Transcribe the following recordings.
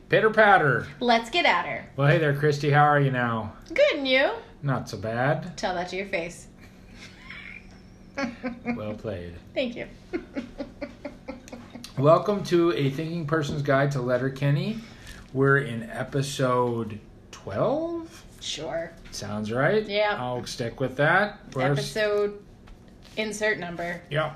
Pitter patter. Let's get at her. Well, hey there, Christy. How are you now? Good, and you? Not so bad. Tell that to your face. Well played. Thank you. Welcome to A Thinking Person's Guide to Letterkenny. We're in episode 12? Sure. Sounds right. Yeah. I'll stick with that. Episode insert number. Yeah.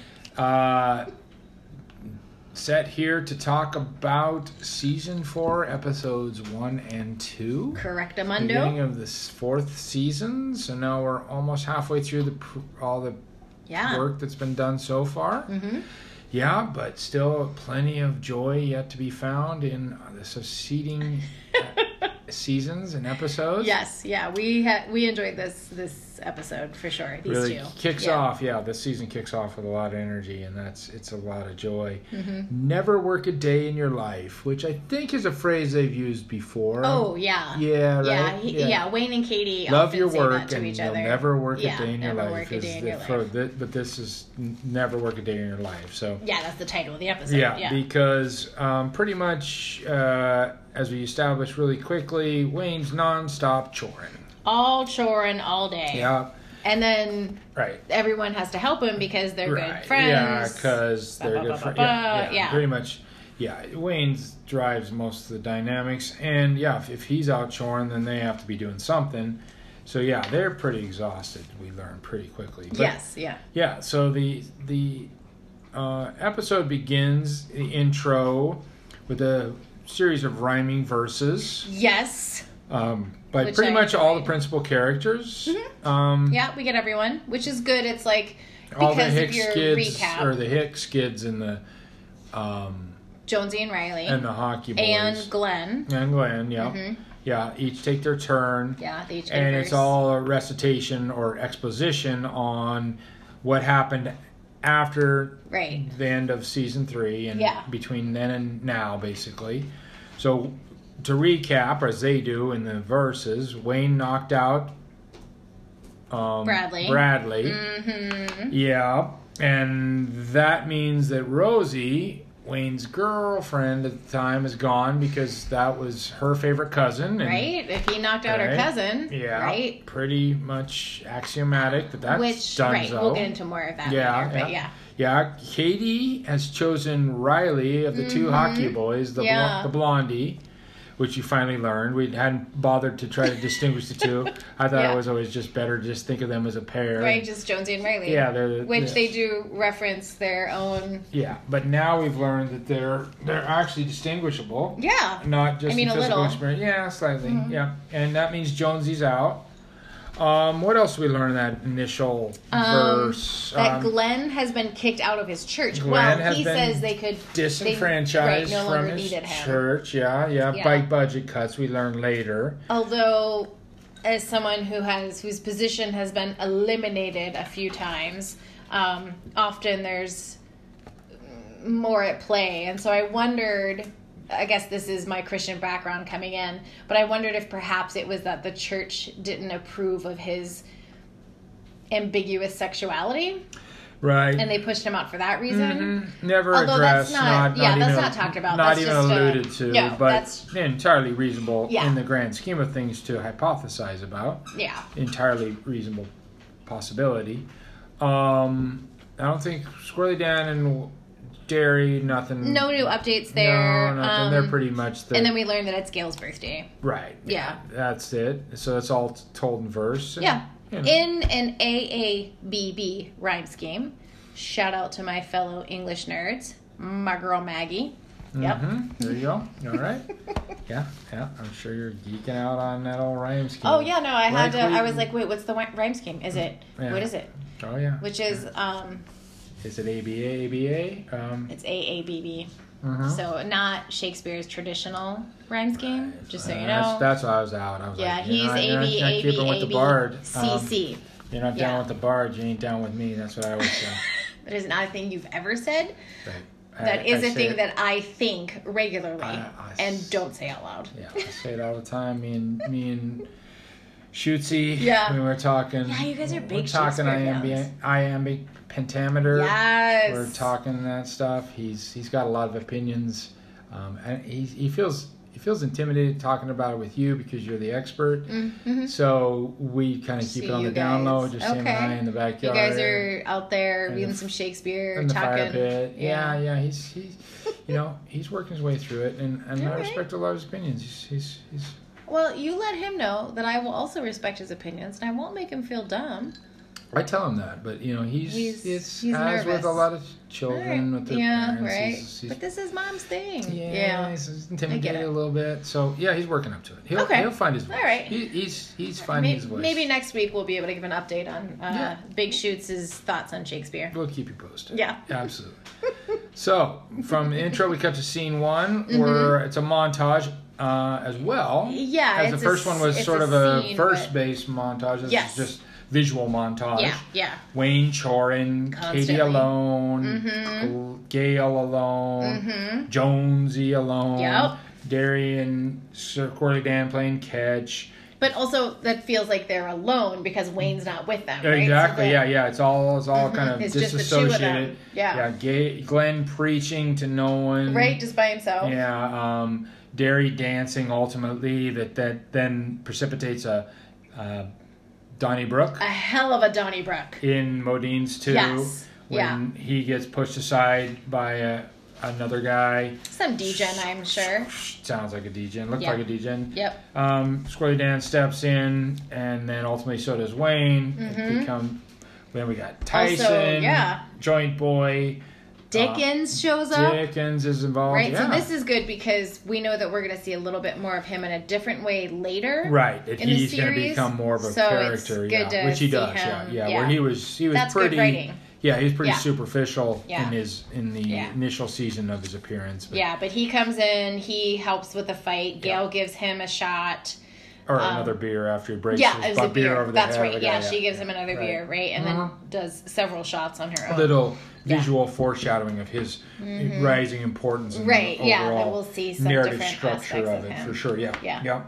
Set here to talk about season 4, episodes 1 and 2. Correctamundo. Beginning of this 4th season. So now we're almost halfway through all the work that's been done so far. Mm-hmm. Yeah, but still plenty of joy yet to be found in the succeeding seasons and episodes. Yes, yeah, we enjoyed this episode for sure. These really two kicks off. Yeah, this season kicks off with a lot of energy, and it's a lot of joy. Mm-hmm. Never work a day in your life, which I think is a phrase they've used before. Oh yeah, yeah, right. Yeah. Wayne and Katie love often your say work, that to and each you'll other. never work a Yeah, day in your never life. work a day in your life. But this is never work a day in your life. So yeah, that's the title of the episode. Yeah, because pretty much as we established really quickly, Wayne's nonstop choring. All choring all day. Yeah. And then everyone has to help him because they're good friends. Yeah, because they're good friends. Yeah, pretty much. Yeah, Wayne drives most of the dynamics. And yeah, if he's out choring, then they have to be doing something. So yeah, they're pretty exhausted, we learn pretty quickly. But, yes, yeah. Yeah, so the episode begins, the intro, with a series of rhyming verses. Yes. By pretty much all the principal characters. Mm-hmm. Yeah, we get everyone, which is good. It's like all because the of your Hicks recap. or the Hicks kids and the Jonesy and Riley and the hockey boys and Glenn. Yeah. Mm-hmm. Yeah, each take their turn. Yeah, they each get and a it's verse. all a recitation or exposition on what happened after the end of season 3 and between then and now, basically. So to recap, as they do in the verses, Wayne knocked out Bradley. Mm-hmm. Yeah, and that means that Rosie, Wayne's girlfriend at the time, is gone because that was her favorite cousin. And, if he knocked out her cousin. Yeah. Pretty much axiomatic that's done. We'll get into more of that later. But yeah, Katie has chosen Riley of the two hockey boys, the blondie, which you finally learned. We hadn't bothered to try to distinguish the two. I thought it was always just better to just think of them as a pair. Right, just Jonesy and Riley. Yeah, they do reference their own. Yeah, but now we've learned that they're actually distinguishable. Yeah. Not just a physical little. experience. Yeah, slightly. Mm-hmm. Yeah, and that means Jonesy's out. What else did we learn in that initial verse? That Glenn has been kicked out of his church. He says they could disenfranchised from his church. Yeah, by budget cuts. We learn later. Although, as someone whose position has been eliminated a few times, often there's more at play, and so I wondered. I guess this is my Christian background coming in, but I wondered if perhaps it was that the church didn't approve of his ambiguous sexuality. Right. And they pushed him out for that reason. Mm-hmm. Never addressed. That's not talked about. Not that's even just alluded to. But that's entirely reasonable in the grand scheme of things to hypothesize about. Yeah. Entirely reasonable possibility. I don't think Squirrely Dan and Jerry, nothing. No new updates there. No, nothing. They're pretty much and then we learned that it's Gail's birthday. Right. Yeah. That's it. So it's all told in verse. And, in an AABB rhyme scheme. Shout out to my fellow English nerds, my girl Maggie. Yep. Mm-hmm. There you go. All right. Yeah. I'm sure you're geeking out on that old rhyme scheme. Oh yeah, no, I had to. I was like, wait, what's the rhyme scheme? Is it? What is it? Oh yeah. Which is Is it ABA? It's AABB. Mm-hmm. So not Shakespeare's traditional rhyme scheme, just so you know. That's why I was out. I was he's ABABAB CC. You're not down with the bard, you ain't down with me. That's what I always say. That is not a thing you've ever said. Right. That is a thing that I think regularly and don't say out loud. Yeah, I say it all the time. Me and Shootsy. Yeah. We were talking. Yeah, you guys are big. We're talking iambic pentameter. Yes. We're talking that stuff. He's got a lot of opinions And he feels intimidated talking about it with you because you're the expert. So we kind of keep it on the down low, just him and I in the backyard. You guys are out there reading some Shakespeare, in the talking. Fire pit. Yeah. He's he's working his way through it, and I respect a lot of his opinions. He's. Well, you let him know that I will also respect his opinions, and I won't make him feel dumb. I tell him that, but he's as nervous. with a lot of children with their parents. Right. He's, but this is Mom's thing. He's intimidated a little bit. So he's working up to it. He'll find his voice. All right. He's finding his voice. Maybe next week we'll be able to give an update on Big Shoots' thoughts on Shakespeare. We'll keep you posted. Yeah. Absolutely. So from the intro, we cut to scene 1, where it's a montage. As well. Yeah. As the first one was sort of a first-based montage. This is just visual montage. Yeah. Wayne Chorin, Katie alone, Gail alone, Jonesy alone, Darian, Sir Corley Dan playing catch. But also that feels like they're alone because Wayne's not with them. Right? Exactly. So it's all kind of it's disassociated. Just the two of them. Glenn preaching to no one. Right, just by himself. Yeah. Derry dancing ultimately that then precipitates a Donnybrook. A hell of a Donnybrook. In Modine's 2. Yes. When he gets pushed aside by another guy. Some degen, I'm sure. Sounds like a degen. Looks like a degen. Yep. Squirrely Dan steps in, and then ultimately so does Wayne. Then we got Tyson. Also, Joint Boy. Dickens shows up. Dickens is involved. Right, so this is good because we know that we're going to see a little bit more of him in a different way later. Right, that he's going to become more of a character, which he does. Where he was That's pretty. Good writing. Yeah, he was pretty superficial in the initial season of his appearance. But he comes in, he helps with the fight. Gail gives him a shot. Or another beer after he breaks his beer over the That's head. Right. Yeah, she gives him another beer, right? And then does several shots on her own. A little visual foreshadowing of his rising importance and the overall that we'll see some narrative different structure of it him. for sure. Yeah.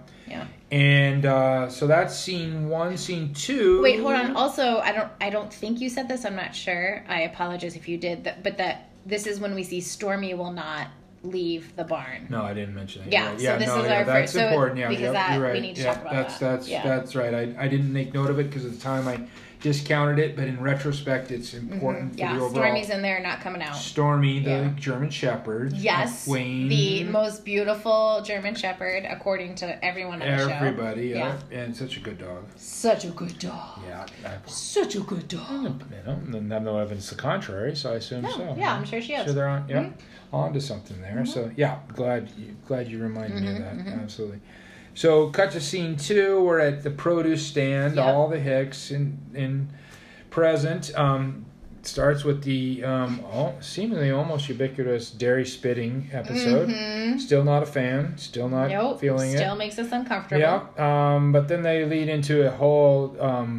And so that's scene 1. Scene 2. Wait, hold on. Also, I don't think you said this. I'm not sure. I apologize if you did. But this is when we see Stormy will not leave the barn. No, I didn't mention that. Yeah, so this is our that's first. important. Because you're right. We need to talk about that. That's right. I didn't make note of it because at the time I discounted it, but in retrospect, it's important for the overall. Stormy's in there, not coming out. Stormy, the German Shepherd. Yes, Wayne, the most beautiful German Shepherd, according to everyone on the show. Everybody, and such a good dog. Such a good dog. Yeah, such a good dog. And have no evidence to the contrary, so I assume so. Yeah, I'm sure she is. So they're on, on to something there. So glad you reminded me of that. Absolutely. So, cut to scene 2. We're at the produce stand. All the Hicks in present. Starts with the seemingly almost ubiquitous dairy spitting episode. Still not a fan. Still not feeling it. Still makes us uncomfortable. Yeah. But then they lead into a whole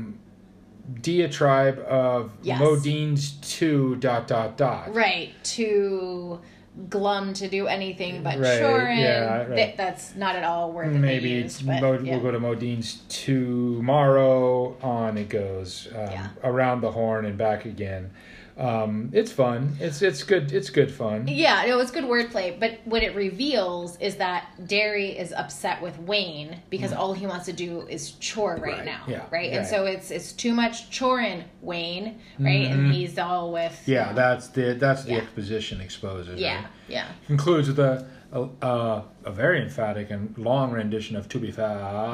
diatribe of Modine's 2... Right. To Glum to do anything but Chorin. That's not at all worth it. Maybe we'll go to Modine's tomorrow. On it goes around the horn and back again. It's fun. It's good. It's good fun. Yeah, it's good wordplay. But what it reveals is that Derry is upset with Wayne because all he wants to do is chore right now. Yeah, right. And so it's too much choring Wayne, right? And he's all with that's the exposition exposes. Yeah, right? Concludes with a very emphatic and long rendition of "To Be Fair."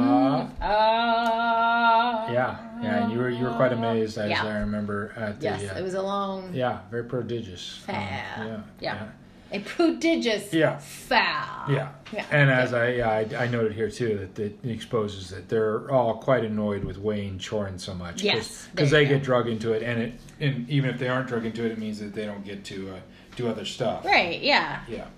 And you were quite amazed, as I remember at the. Yes, it was a long. Yeah, very prodigious. A prodigious foul. Yeah. And as I noted here too that it exposes that they're all quite annoyed with Wayne choring so much. Yes, because they get drug into it, and even if they aren't drug into it means that they don't get to do other stuff. Right. Yeah. Yeah.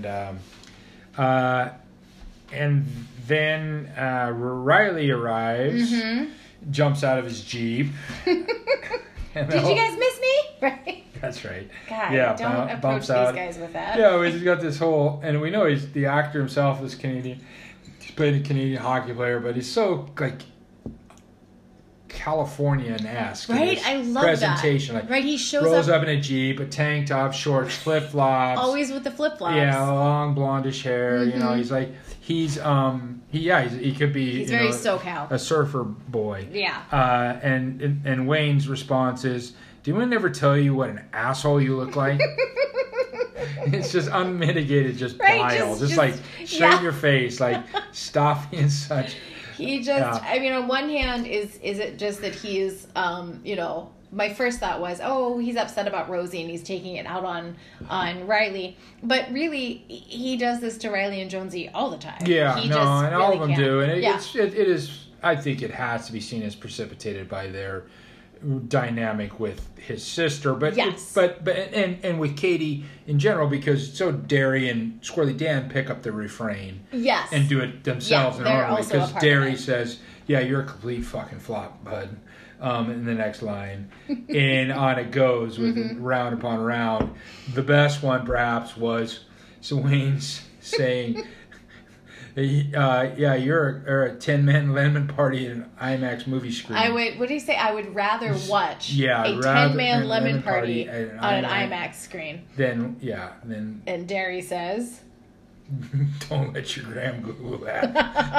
And then Riley arrives, jumps out of his Jeep. Did you guys miss me? Right. That's right. God, don't approach these guys with that. Yeah, he's got this whole, and we know he's the actor himself is Canadian. He's played a Canadian hockey player, but he's so Californian-esque. Right, I love presentation. that. Right, he rolls up in a Jeep, a tank top, shorts, flip-flops. Always with the flip-flops. Yeah, long blondish hair. You know, he's like, he could be. He's very SoCal. A surfer boy. Yeah. And Wayne's response is, "Did anyone ever tell you what an asshole you look like?" It's just unmitigated, just bile, just like straight in your face, like stop being such. He just, I mean, on one hand, is it just that he's, my first thought was, he's upset about Rosie and he's taking it out on Riley. But really, he does this to Riley and Jonesy all the time. Yeah, and all of them do. And it is, I think it has to be seen as precipitated by their dynamic with his sister, but with Katie in general, because so Derry and Squirrely Dan pick up the refrain, and do it themselves in their own way. Because Derry says, "Yeah, you're a complete fucking flop, bud," in the next line, and on it goes with round upon round. The best one perhaps was Wayne's saying, you're a 10-man lemon party at an IMAX movie screen. What did he say? I would rather watch a 10-man lemon party on an IMAX screen. Then. And Derry says, "Don't let your gram Google that."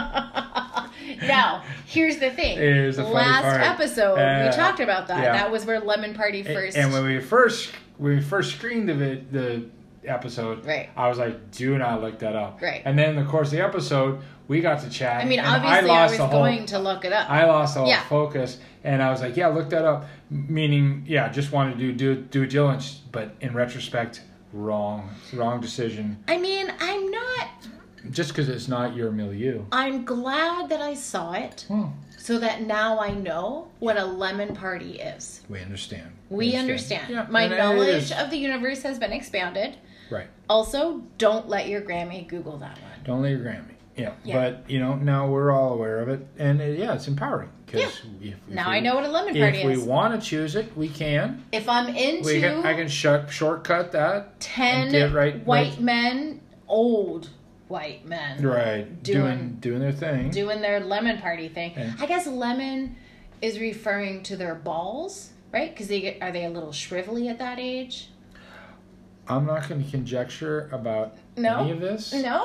Now, here's the thing. Here's the last funny part. episode, we talked about that. Yeah. That was where Lemon Party first. And when we first screened the episode, I was like, do not look that up. Right. And then, of course, the episode, we got to chat. I mean, obviously, I was going to look it up. I lost all focus, and I was like, look that up. Meaning, just wanted to do due diligence, but in retrospect, wrong decision. I mean, I'm not... Just because it's not your milieu. I'm glad that I saw it, so that now I know what a lemon party is. We understand. We understand. Yeah, my knowledge of the universe has been expanded. Right. Also, don't let your Grammy Google that one. Don't let your Grammy. Yeah. But, now we're all aware of it. And, it's empowering. Because now I know what a lemon party is. If we want to choose it, we can. If I'm into... I can shortcut that. 10 white men, old white men. Right. Doing their thing. Doing their lemon party thing. Yeah. I guess lemon is referring to their balls, right? Because are they a little shrivelly at that age? I'm not going to conjecture about any of this. No?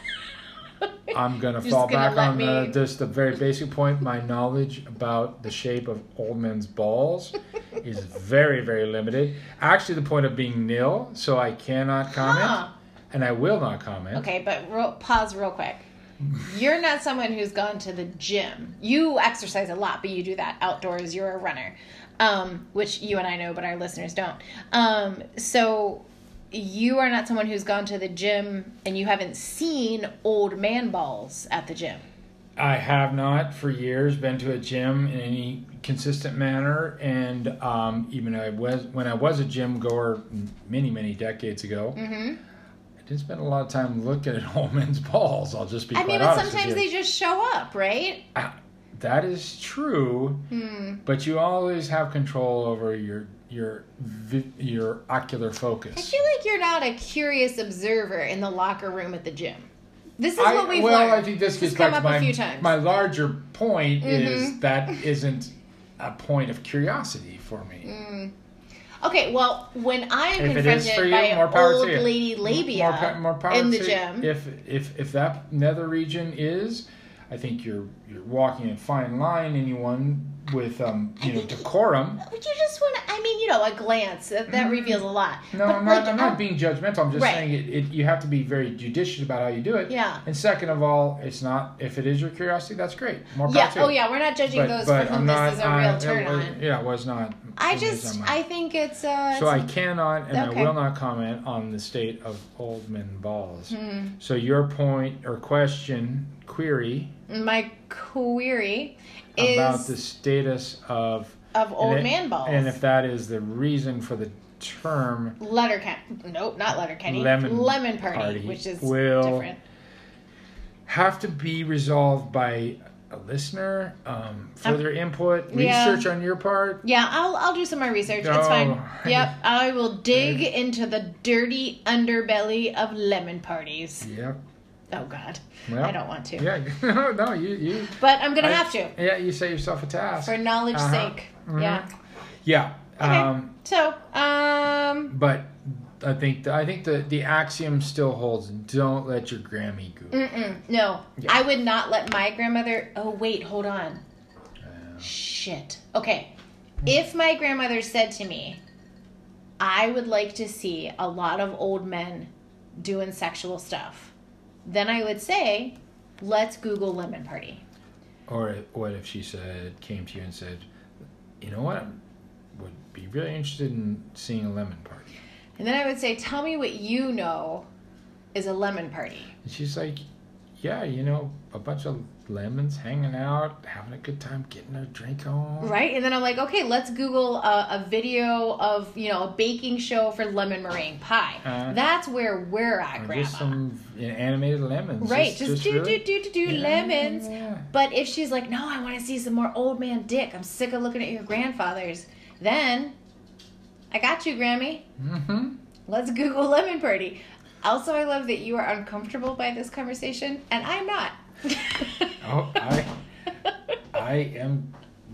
I'm going to fall back on the very basic point. My knowledge about the shape of old men's balls is very, very limited. Actually, the point of being nil, so I cannot comment. And I will not comment. Okay, but pause real quick. You're not someone who's gone to the gym. You exercise a lot, but you do that outdoors. You're a runner, which you and I know, but our listeners don't. So you are not someone who's gone to the gym and you haven't seen old man balls at the gym. I have not for years been to a gym in any consistent manner, and even when I was a gym goer many, many decades ago. Mm-hmm. I didn't spend a lot of time looking at old men's balls. I'll just be quite honest. But sometimes they just show up, right? That is true, but you always have control over your ocular focus. I feel like you're not a curious observer in the locker room at the gym. This is what we've learned. I think this gets back to my larger point is that isn't a point of curiosity for me. Okay, well, when I'm confronted by old lady labia in the gym... If that nether region is, I think you're walking a fine line, anyone with, decorum. You just want to... a glance. That reveals a lot. No, I'm not being judgmental. I'm just saying you have to be very judicious about how you do it. Yeah. And second of all, it's not... If it is your curiosity, that's great. More power to you. We're not judging those for whom this is a real turn on. Yeah, it was not... I think it's... So I cannot and I will not comment on the state of old men balls. So your point or query... My query is... About the status of old man balls. And if that is the reason for the term... Nope, not Letterkenny. Lemon party, which is different. Have to be resolved by a listener, further input, research on your part. Yeah, I'll do some more research. It's fine. Yep, I will dig into the dirty underbelly of lemon parties. Yep. Oh, God. Well, I don't want to. Yeah. No, you. But I'm going to have to. Yeah, you set yourself a task. For knowledge's sake. Mm-hmm. Yeah. Yeah. Okay. But I think the axiom still holds. Don't let your Grammy Google. No. Yeah. I would not let my grandmother... Oh, wait. Hold on. Shit. Okay. If my grandmother said to me, I would like to see a lot of old men doing sexual stuff, then I would say, let's Google lemon party. Or what if she came to you and said, you know what, I would be really interested in seeing a lemon party. And then I would say, tell me what you know is a lemon party. And she's like, yeah, a bunch of lemons hanging out, having a good time, getting a drink on. Right? And then I'm like, okay, let's Google a video of, a baking show for lemon meringue pie. That's where we're at, Grandma. Just some animated lemons. Right. Just do lemons. Yeah. But if she's like, no, I want to see some more old man dick. I'm sick of looking at your grandfathers. Then, I got you, Grammy. Mm-hmm. Let's Google lemon party. Also, I love that you are uncomfortable by this conversation, and I'm not. Oh, I am.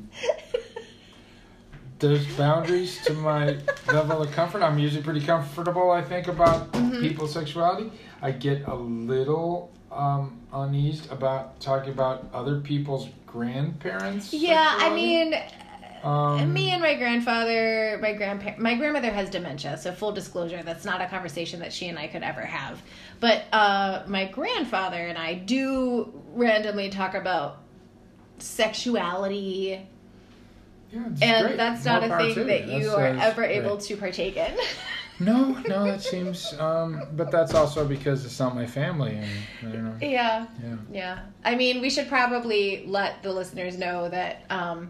There's boundaries to my level of comfort. I'm usually pretty comfortable, I think, about people's sexuality. I get a little uneased about talking about other people's grandparents. Yeah, sexuality. Me and my grandfather, my grandmother has dementia, so full disclosure, that's not a conversation that she and I could ever have. But my grandfather and I do randomly talk about sexuality, and great. That's not a thing that you are ever able to partake in. No, it seems, but that's also because it's not my family, and I don't know. Yeah. I mean, we should probably let the listeners know that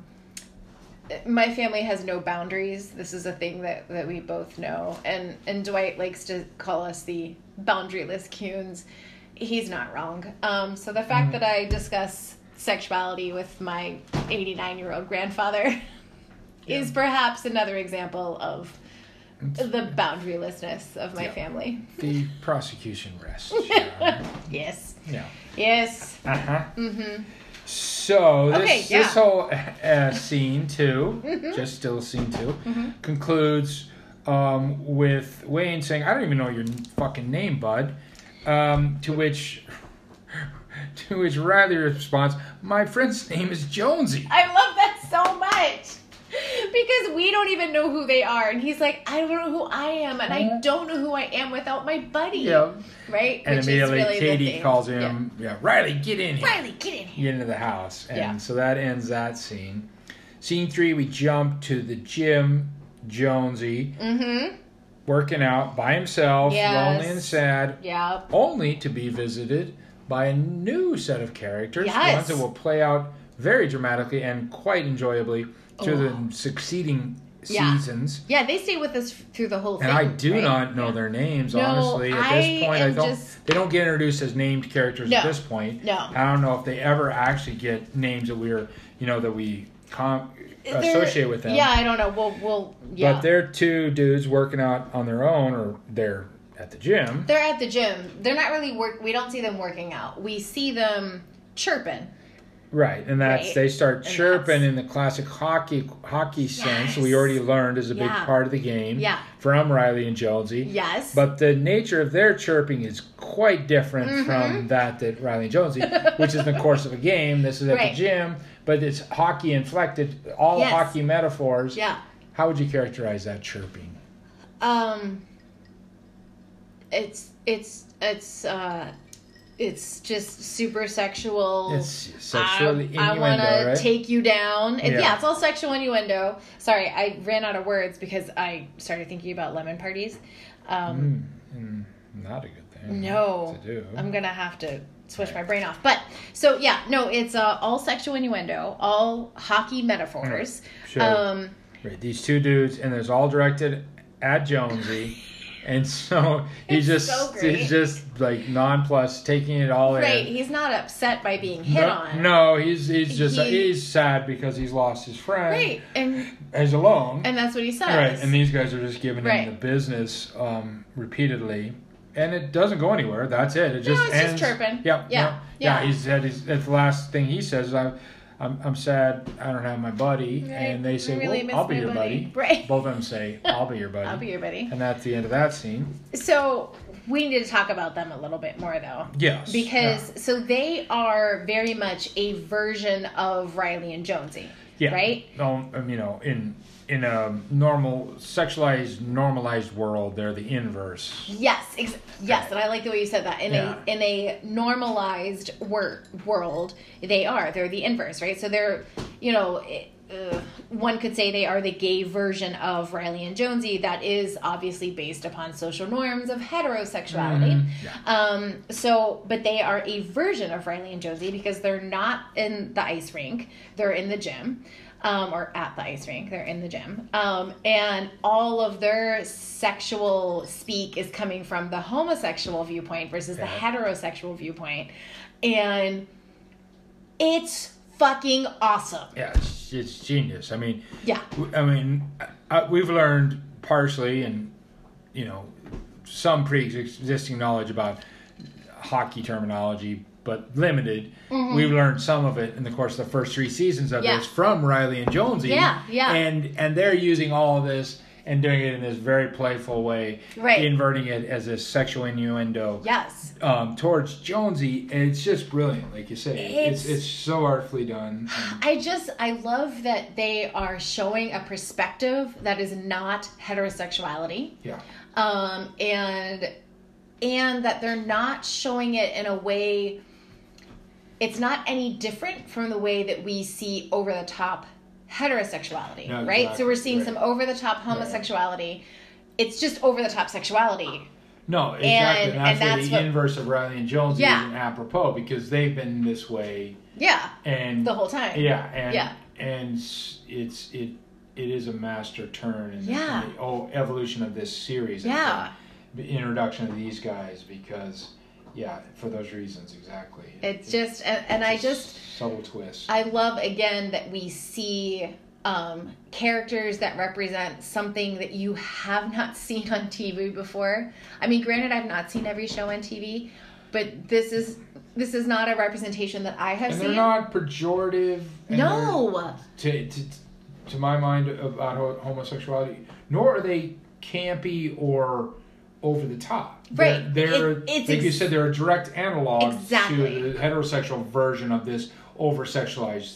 my family has no boundaries. This is a thing that we both know. And Dwight likes to call us the boundaryless Kuhns. He's not wrong. So the fact that I discuss sexuality with my 89-year-old grandfather is perhaps another example of the boundarylessness of my family. The prosecution rests. Yes. Yeah. Yes. Uh-huh. Mm-hmm. So this whole scene 2, just still scene 2, concludes with Wayne saying, "I don't even know your fucking name, bud." To which Riley responds, "My friend's name is Jonesy." I love that so much. Because we don't even know who they are. And he's like, I don't know who I am. And I don't know who I am without my buddy. Yeah. Right? And which immediately is really Katie calls him, Riley, get in here. Riley, get in here. Get into the house. And so that ends that scene. Scene 3, we jump to the gym. Jonesy. Mm-hmm. Working out by himself. Yes. Lonely and sad. Yeah. Only to be visited by a new set of characters. Yes. Ones that will play out very dramatically and quite enjoyably through the succeeding seasons. Yeah, they stay with us through the whole thing. And I do not know their names, honestly. At this point, they don't get introduced as named characters at this point. No. I don't know if they ever actually get names that we associate with them. Yeah, I don't know. We'll But they're two dudes working out on their own, or they're at the gym. They're at the gym. They're not really we don't see them working out. We see them chirping. Right, and they start chirping in the classic hockey sense. We already learned is a big part of the game from Riley and Jonesy. Yes. But the nature of their chirping is quite different from that Riley and Jonesy, which is in the course of a game. This is at the gym, but it's hockey inflected, all hockey metaphors. Yeah. How would you characterize that chirping? It's just super sexual. It's sexual innuendo, I want right? to take you down. It's all sexual innuendo. Sorry, I ran out of words because I started thinking about lemon parties. Not a good thing. No. To do. I'm going to have to switch my brain off. But, it's all sexual innuendo, all hockey metaphors. Sure. These two dudes, and it's all directed at Jonesy. And so he's just like nonplussed, taking it all in. Right, he's not upset by being hit on. No, he's sad because he's lost his friend. Right, and he's alone. And that's what he says. Right, and these guys are just giving him the business repeatedly. and it doesn't go anywhere. That's it. It just it's ends. Just chirping. Yeah. He said that's the last thing he says. I'm sad I don't have my buddy, right. and they say, really well, I'll be your buddy. Right. Both of them say, I'll be your buddy. I'll be your buddy. And that's the end of that scene. So we need to talk about them a little bit more, though. Yes. Because, so they are very much a version of Riley and Jonesy. Yeah. Right? In a normalized world, they're the inverse. Yes, yes, and I like the way you said that. In a normalized world, they're the inverse, right? So they're, one could say they are the gay version of Riley and Jonesy that is obviously based upon social norms of heterosexuality. But they are a version of Riley and Jonesy because they're not in the ice rink, they're in the gym. Or at the ice rink, they're in the gym. And all of their sexual speak is coming from the homosexual viewpoint versus the heterosexual viewpoint. And it's fucking awesome. Yeah, it's genius. We've learned partially and, some pre-existing knowledge about hockey terminology, but limited. Mm-hmm. We've learned some of it in the course of the first 3 seasons of this from Riley and Jonesy. Yeah. And they're using all of this and doing it in this very playful way, inverting it as a sexual innuendo. Yes. Towards Jonesy, and it's just brilliant, like you say. It's so artfully done. I love that they are showing a perspective that is not heterosexuality. Yeah. And that they're not showing it in a way. It's not any different from the way that we see over-the-top heterosexuality, right? Exactly. So we're seeing some over-the-top homosexuality. Right. It's just over-the-top sexuality. No, exactly. And that's the inverse of Riley and Jonesy isn't apropos because they've been this way. Yeah. And the whole time. Yeah. And it is a master turn in the evolution of this series. Yeah. The introduction of these guys because. Yeah, for those reasons, exactly. It's just, and I just... subtle twist. I love, again, that we see characters that represent something that you have not seen on TV before. I mean, granted, I've not seen every show on TV, but this is not a representation that I have seen. And they're not pejorative. No! To my mind, about homosexuality, nor are they campy or over the top. Right. You said, they're a direct analog to the heterosexual version of this over-sexualized,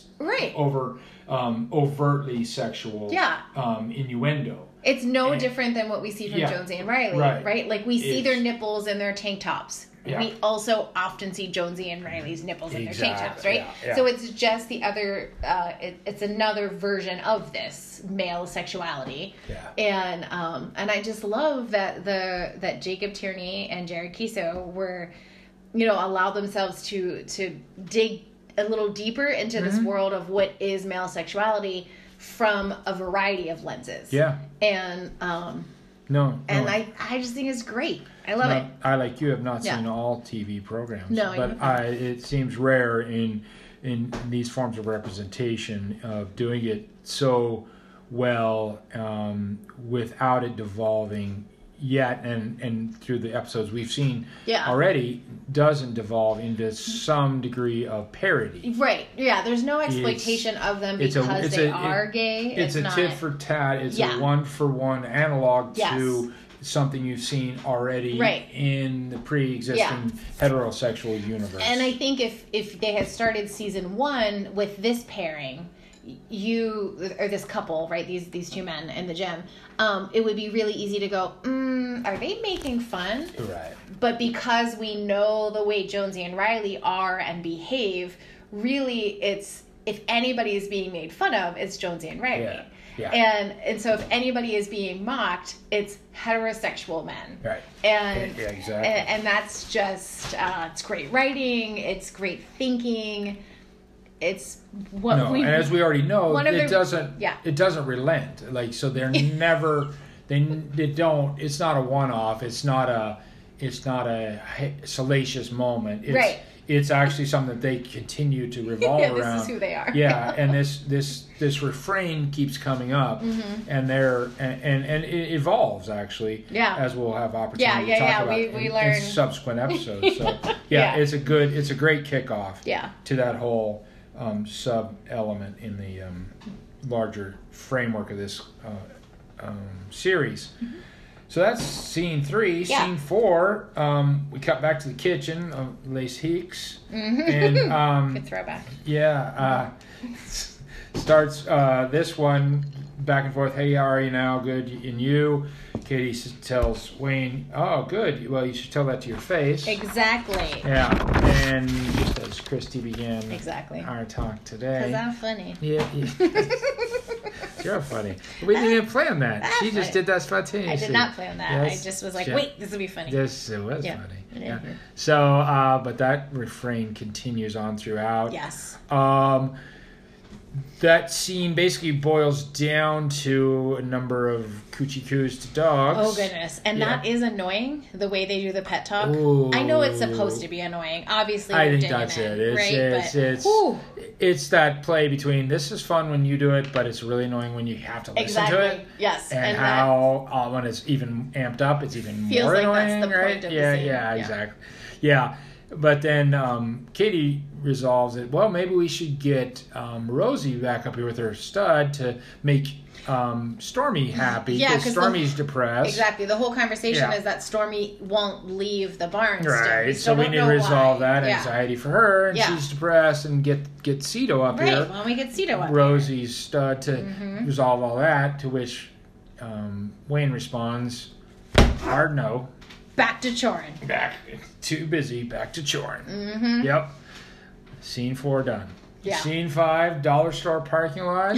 overtly sexual innuendo. It's no different than what we see from Jonesy and Riley, right? Like we see their nipples in their tank tops. Yeah. We also often see Jonesy and Riley's nipples in their tank tops, right? Yeah. So it's just the other, it's another version of this male sexuality. Yeah. And I just love that Jacob Tierney and Jared Kiso were, allow themselves to dig a little deeper into this world of what is male sexuality from a variety of lenses. Yeah. And I just think it's great. I love it. I, like you, have not seen all TV programs. No, but it seems rare in these forms of representation of doing it so well without it devolving yet, and through the episodes we've seen already, doesn't devolve into some degree of parody. Right. Yeah, there's no exploitation of them because they are gay. It's a tit for tat. It's a one-for-one analog to something you've seen already in the pre-existing heterosexual universe. And I think if they had started season 1 with this pairing, or this couple, right, these two men in the gym, it would be really easy to go, are they making fun? Right. But because we know the way Jonesy and Riley are and behave, really it's, if anybody is being made fun of, it's Jonesy and Riley. Yeah. Yeah. And so if anybody is being mocked, it's heterosexual men. Right. And exactly. And that's just it's great writing, it's great thinking. It's what and as we already know, it doesn't relent. Like, so they're never they don't, it's not a one-off, it's not a it's not a salacious moment. It's, right. It's actually something that they continue to revolve around. This is who they are. Yeah, and this refrain keeps coming up, and it evolves actually. Yeah. As we'll have opportunity to talk about we learn in subsequent episodes. So it's a great kickoff. Yeah. To that whole sub element in the larger framework of this series. Mm-hmm. So that's scene 3. Yeah. Scene 4, we cut back to the kitchen of Les Hicks. Mm-hmm. And good throwback. Yeah. Starts this one back and forth. Hey, how are you now? Good. And you? Katie tells Wayne, oh, good. Well, you should tell that to your face. Exactly. Yeah. And just as Christy began our talk today. Because I'm funny. Yeah. You're funny. We didn't even plan that. She just did that spontaneously. I did not plan that. I just was like, wait, this will be funny. It was funny. Yeah. So, but that refrain continues on throughout. Yes. That scene basically boils down to a number of coochie coos to dogs. Oh, goodness. And that is annoying, the way they do the pet talk. Ooh. I know it's supposed to be annoying. Obviously, I think that's it. It's that play between this is fun when you do it, but it's really annoying when you have to listen to it. Yes. And how when it's even amped up, it's even more annoying. That's the point of the scene. Yeah, exactly. Yeah. But then Katie resolves it. Well, maybe we should get Rosie back up here with her stud to make Stormy happy. Yeah, because Stormy's depressed. Exactly. The whole conversation is that Stormy won't leave the barn. Right. So we need to resolve that anxiety for her, and she's depressed, and get Cito up here. Right. Well, we get Cito up Rosie's stud to resolve all that. To which Wayne responds, hard no. Back to choring. Too busy. Back to choring. Mm-hmm. Yep. Scene 4 done. Yeah. Scene 5, dollar store parking lot.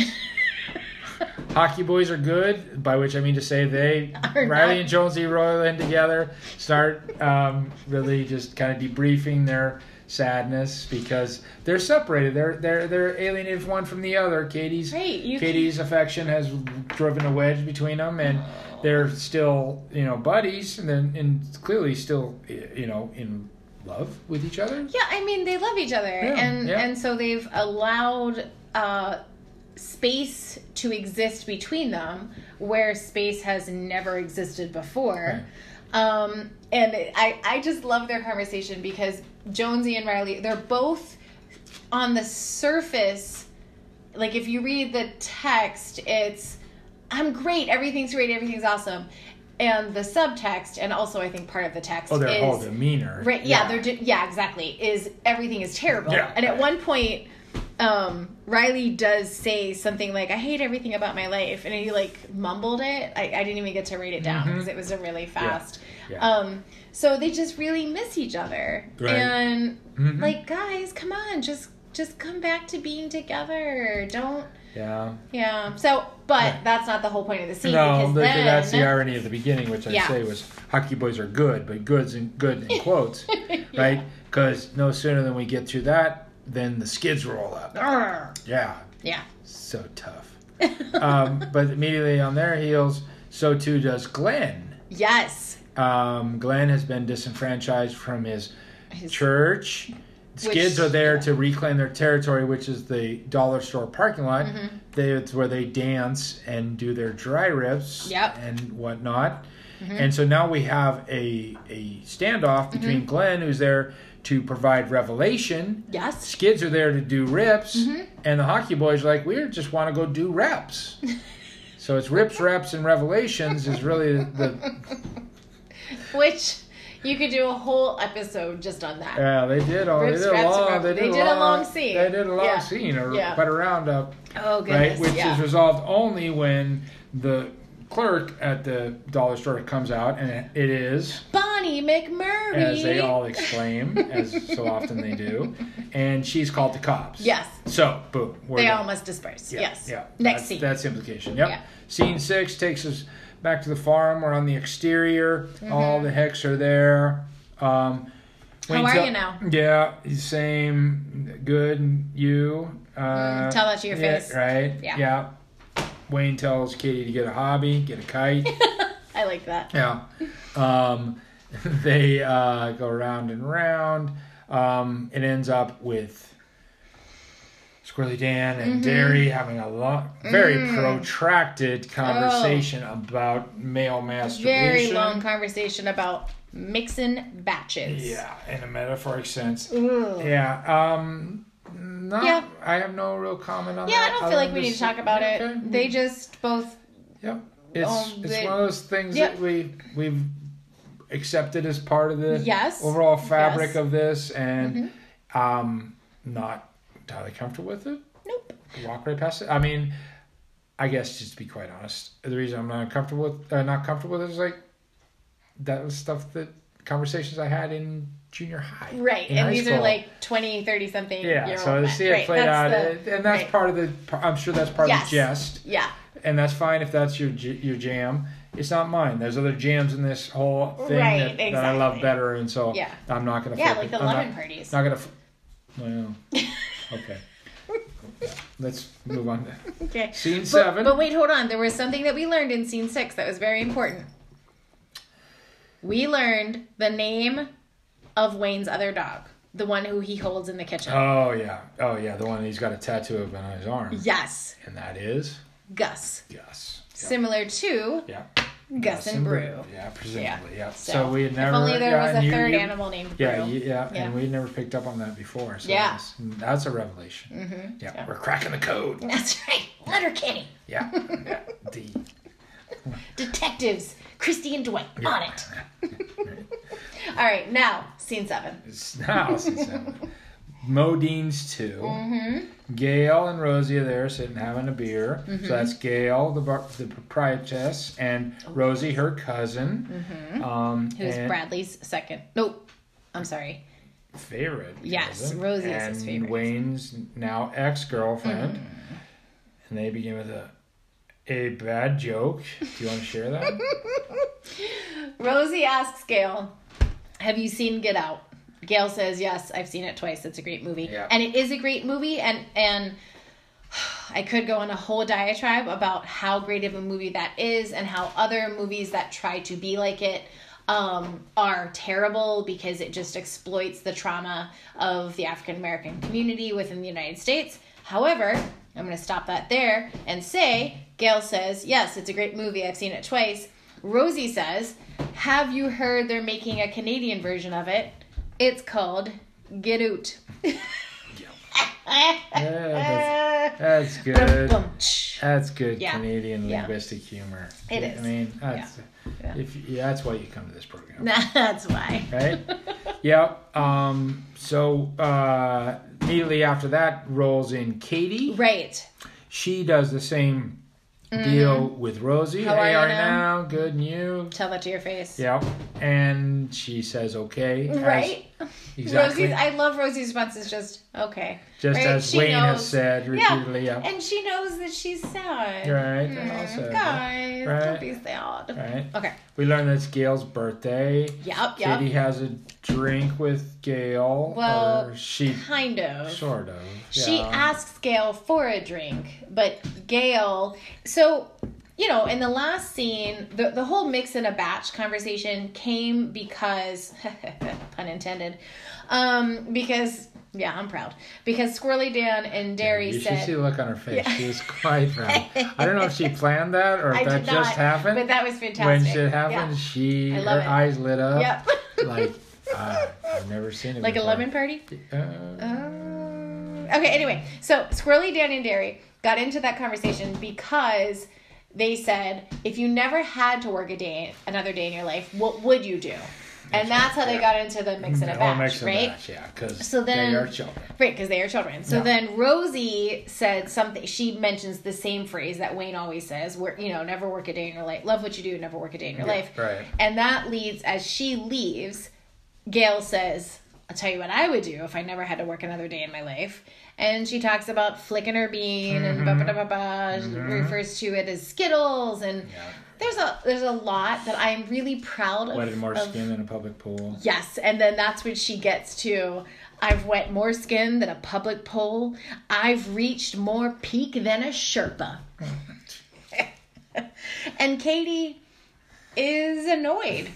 Hockey boys are good, by which I mean to say Riley and Jonesy roll in together, start really just kind of debriefing their sadness because they're separated. They're alienated one from the other. Katie's affection has driven a wedge between them, and they're still, buddies, and clearly still, in love with each other. Yeah, I mean, they love each other, and so they've allowed space to exist between them where space has never existed before. Right. And I just love their conversation because Jonesy and Riley, they're both on the surface. Like, if you read the text, it's, I'm great, everything's great, everything's awesome. And the subtext, and also I think part of the text is... their whole demeanor. Right, exactly, is everything is terrible. Yeah, and at one point, Riley does say something like, I hate everything about my life. And he, mumbled it. I didn't even get to write it down because it was a really fast... Yeah. So they just really miss each other. Right. And, guys, come on, just come back to being together. Don't... Yeah. So, but that's not the whole point of the scene. No, that's the irony of the beginning, which I say was hockey boys are good, but good in quotes, right? Because no sooner than we get through that, then the skids roll up. Yeah. So tough. But immediately on their heels, so too does Glenn. Yes. Glenn has been disenfranchised from his church. Skids are there to reclaim their territory, which is the dollar store parking lot. It's where they dance and do their dry rips and whatnot. And so now we have a standoff between Glenn, who's there to provide revelation. Yes. Skids are there to do rips. And the hockey boys are like, we just want to go do reps. So it's rips, reps, and revelations is really the... Which... You could do a whole episode just on that. Yeah, they did a long scene. They did a long scene, quite a roundup. Oh, goodness, right? Which is resolved only when the clerk at the dollar store comes out, and it is... Bonnie McMurray! As they all exclaim, as so often they do. And she's called the cops. Yes. So, boom. They all must disperse. Yes. Yeah. Next scene. That's the implication. Yep. Yeah. Scene 6 takes us... back to the farm. We're on the exterior. All the Hicks are there. How are you now? Yeah, same. Good. And you? Tell that to your face. Right? Yeah. Wayne tells Katie to get a hobby, get a kite. I like that. Yeah. they go round and round. It ends up with Squirrely Dan and Derry having a very protracted conversation about male masturbation. Very long conversation about mixing batches. Yeah, in a metaphoric sense. Ooh. Yeah. I have no real comment on that. Yeah, I don't feel like we need to talk about it. Okay. They just both... Yep. It's one of those things that we've accepted as part of the overall fabric of this, and not entirely comfortable with it. Nope. Walk right past it. I mean, I guess just to be quite honest, the reason I'm not comfortable with it is like that was conversations I had in junior high. Right, and these are like 20, 30 something. Yeah, so to see it played out, and that's part of the. I'm sure that's part of the jest. Yeah. And that's fine if that's your jam. It's not mine. There's other jams in this whole thing that I love better, and so I'm not going to. Yeah, like the lemon parties. Not going to. Well, okay. Let's move on. Okay. Scene 7. But wait, hold on. There was something that we learned in scene 6 that was very important. We learned the name of Wayne's other dog, the one who he holds in the kitchen. Oh yeah, the one he's got a tattoo of on his arm. Yes. And that is Gus. Gus. Similar to Gus and Brew. Yeah, presumably. Yeah. So we had never. If only there was a third animal named Brew. Yeah, and we never picked up on that before. So that's a revelation. Mm-hmm. Yeah, we're cracking the code. That's right, Letterkenny. Yeah. The detectives, Christy and Dwight, on it. All right, now scene 7. Modine's 2. Gail and Rosie are there sitting having a beer. So that's Gail, the proprietress, and Rosie, her cousin. Who's Bradley's second. Nope. I'm sorry. Favorite. Yes, cousin. Rosie is his favorite. And Wayne's now ex-girlfriend. And they begin with a bad joke. Do you want to share that? Rosie asks Gail, have you seen Get Out? Gail says, yes, I've seen it twice. It's a great movie. Yeah. And it is a great movie. And I could go on a whole diatribe about how great of a movie that is and how other movies that try to be like it are terrible because it just exploits the trauma of the African-American community within the United States. However, I'm going to stop that there and say, Gail says, yes, it's a great movie. I've seen it twice. Rosie says, have you heard they're making a Canadian version of it? It's called Get Out. That's good. That's good Canadian linguistic humor. It is. I mean, that's that's why you come to this program. That's why. Right? So immediately after that rolls in Katie. Right. She does the same deal with Rosie. How are you now? Good, and you? Tell that to your face. Yep. And she says okay. Right? Exactly. I love Rosie's response is just, okay. Just right? As Wayne has said repeatedly. Yeah. And she knows that she's sad. Right. Guys, don't be sad. Right. Okay. We learn that it's Gail's birthday. Yep. Katie has a drink with Gail. Well, or she kind of. Sort of. Yeah. She asks Gail for a drink, but Gail... So, in the last scene, the whole mix in a batch conversation came because... pun intended. Because... Yeah, I'm proud. Because Squirrely Dan and Derry said... You should see the look on her face. Yeah. She was quite proud. I don't know if she planned that or if that just happened. But that was fantastic. When shit happened, her eyes lit up. Yep. Like, I've never seen it like before. A lemon party? Okay, anyway. So, Squirrely Dan and Derry got into that conversation because they said, if you never had to work another day in your life, what would you do? And that's how they got into the mix and a batch, right? Because they are children. Right, because they are children. So then Rosie said something. She mentions the same phrase that Wayne always says, never work a day in your life. Love what you do, never work a day in your life. Right. And that leads, as she leaves, Gail says, I'll tell you what I would do if I never had to work another day in my life. And she talks about flicking her bean and She refers to it as Skittles and... Yeah. There's a lot that I'm really proud of. Wetted more skin than a public pool. Yes, and then that's when she gets to, I've wet more skin than a public pool. I've reached more peak than a Sherpa. And Katie, is annoyed.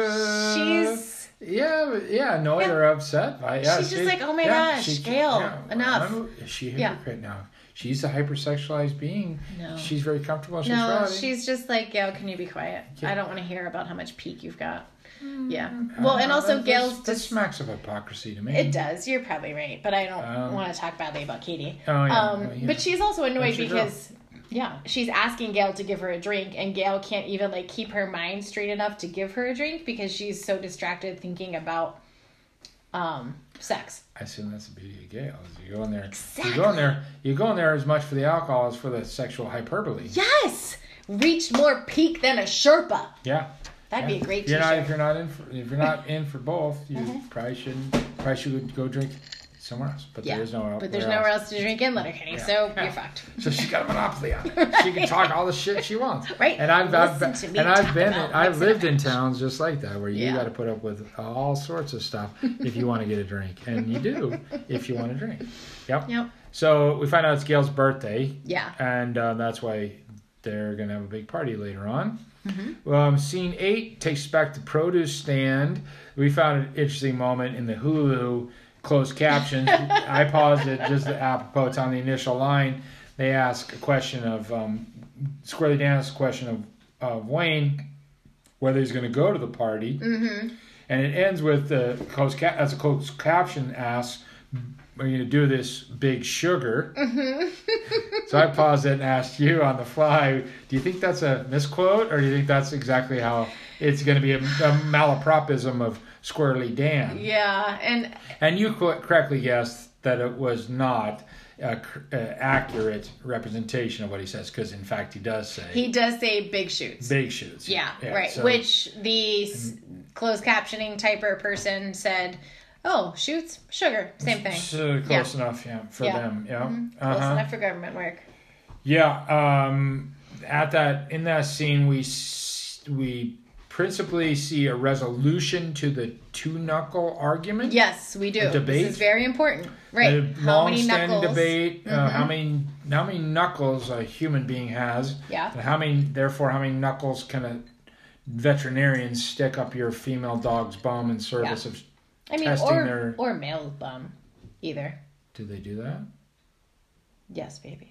Annoyed or upset. She's just like, oh my gosh, Gail, enough. Is she a hypocrite now? She's a hypersexualized being. No. She's very comfortable in sexuality. No, she's just like, Gail, can you be quiet? I don't want to hear about how much peak you've got. Yeah. Well, and also Gail's that smacks of hypocrisy to me. It does. You're probably right, but I don't want to talk badly about Katie. Oh, yeah. But she's also annoyed because she's asking Gail to give her a drink, and Gail can't even like keep her mind straight enough to give her a drink because she's so distracted thinking about sex. I assume that's the beauty of Gail. Is you go in there. Exactly. You go in there as much for the alcohol as for the sexual hyperbole. Yes. Reached more peak than a Sherpa. Yeah. That'd be a great T-shirt. If you're not in for both, you probably should go drink somewhere else. But there's nowhere else to drink in Letterkenny, so you're fucked. So she's got a monopoly on it. She can talk all the shit she wants. Right. And I've lived in towns just like that where you got to put up with all sorts of stuff if you want to get a drink, and you do if you want to drink. Yep. So we find out it's Gail's birthday. Yeah. And that's why they're gonna have a big party later on. Mm-hmm. Scene 8 takes us back to produce stand. We found an interesting moment in the Hulu closed captions. I paused it just apropos. It's on the initial line. They ask a question of Squirrely Dan asks a question of Wayne whether he's going to go to the party, and it ends with the closed caption asks, "Are you going to do this Big Sugar?" So I paused it and asked you on the fly, do you think that's a misquote, or do you think that's exactly how it's going to be a malapropism of Squirrely Dan? Yeah, and you correctly guessed that it was not an accurate representation of what he says, because in fact he does say big shoots. Big shoots. Yeah right. So, which the closed captioning typer person said, oh, shoots, sugar, same thing. Close enough, for them. Yeah, close enough for government work. Yeah, in that scene, we principally see a resolution to the two-knuckle argument. Yes, we do. A debate. This is very important, right? A long-standing debate. How many knuckles a human being has? Yeah. And how many knuckles can a veterinarian stick up your female dog's bum in service of or male bum, either. Do they do that? Yes, baby.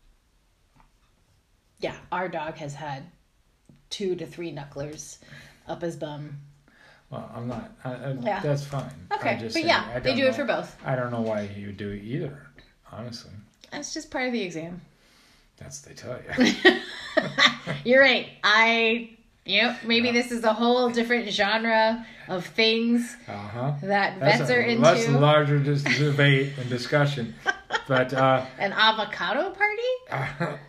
Yeah, our dog has had 2 to 3 knucklers up his bum. Well, I'm not. That's fine. Okay, but they do it for both. I don't know why you would do it either, honestly. That's just part of the exam. That's what they tell you. You're right. Maybe this is a whole different genre of things that vets are into. That's a larger debate and discussion. But an avocado party?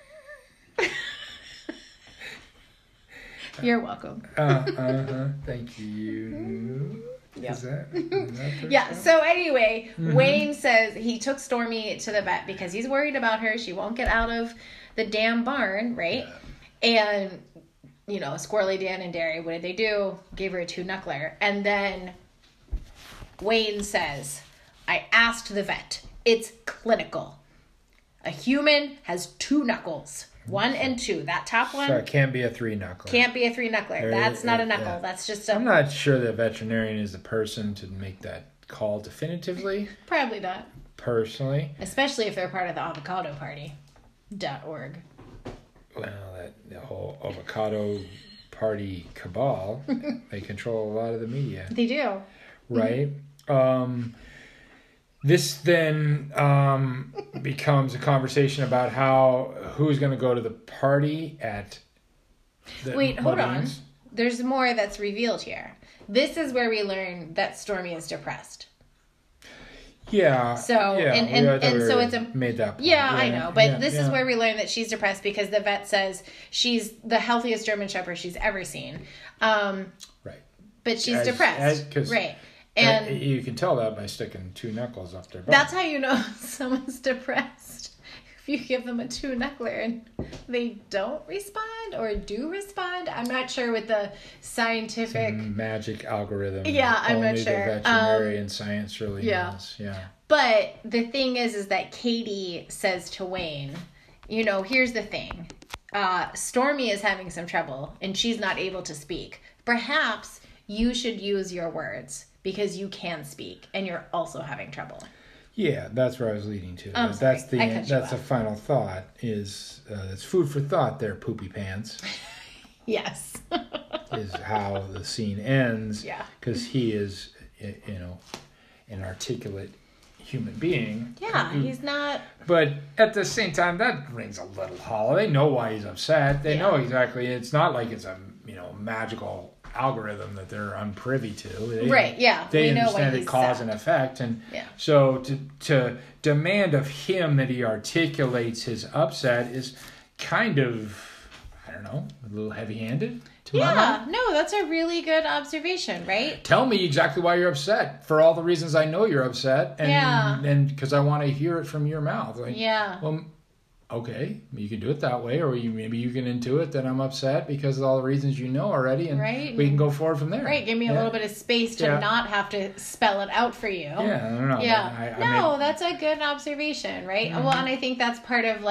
You're welcome. Thank you. Yep. Is that yeah. So anyway, Wayne says he took Stormy to the vet because he's worried about her. She won't get out of the damn barn, right? And Squirrely Dan and Derry, what did they do? Gave her a 2-knuckler. And then Wayne says, I asked the vet. It's clinical. A human has 2 knuckles. 1 and 2. That top one. So it can't be a 3-knuckler. Can't be a 3-knuckler. That's not a knuckle. Yeah. That's just a... I'm not sure the veterinarian is the person to make that call definitively. Probably not. Personally. Especially if they're part of the avocado party.org. Well, the whole avocado party cabal, they control a lot of the media. They do. Right? This then becomes a conversation about who's going to go to the party at the Wait, hold on. There's more that's revealed here. This is where we learn that Stormy is depressed. Yeah. So so it's made that point. Yeah, I know. But this is where we learn that she's depressed because the vet says she's the healthiest German Shepherd she's ever seen. Right. But she's depressed. Right. And you can tell that by sticking 2 knuckles up their butt. That's how you know someone's depressed. If you give them a 2-knuckler and they don't respond or do respond. I'm not sure with the scientific... magic algorithm. Yeah, I'm not sure. The veterinarian science really knows. Yeah. But the thing is that Katie says to Wayne, here's the thing. Stormy is having some trouble and she's not able to speak. Perhaps you should use your words because you can speak and you're also having trouble. Yeah, that's where I was leading to. That's the final thought. Is it's food for thought there, poopy pants. Yes. Is how the scene ends. Yeah. Because he is, an articulate human being. Yeah, he's not. But at the same time, that rings a little hollow. They know why he's upset. They know exactly. It's not like it's a magical algorithm that they're unprivy to. They understand the cause and effect, and so to demand of him that he articulates his upset is kind of, I don't know, a little heavy-handed. No, that's a really good observation, right? Tell me exactly why you're upset for all the reasons I know you're upset, and because I want to hear it from your mouth. Well, okay, you can do it that way, or maybe you can intuit that I'm upset because of all the reasons you know already, and we can go forward from there. Right, give me a little bit of space to not have to spell it out for you. Yeah, I don't know. Yeah, that's a good observation, right? Mm-hmm. Well, and I think that's part of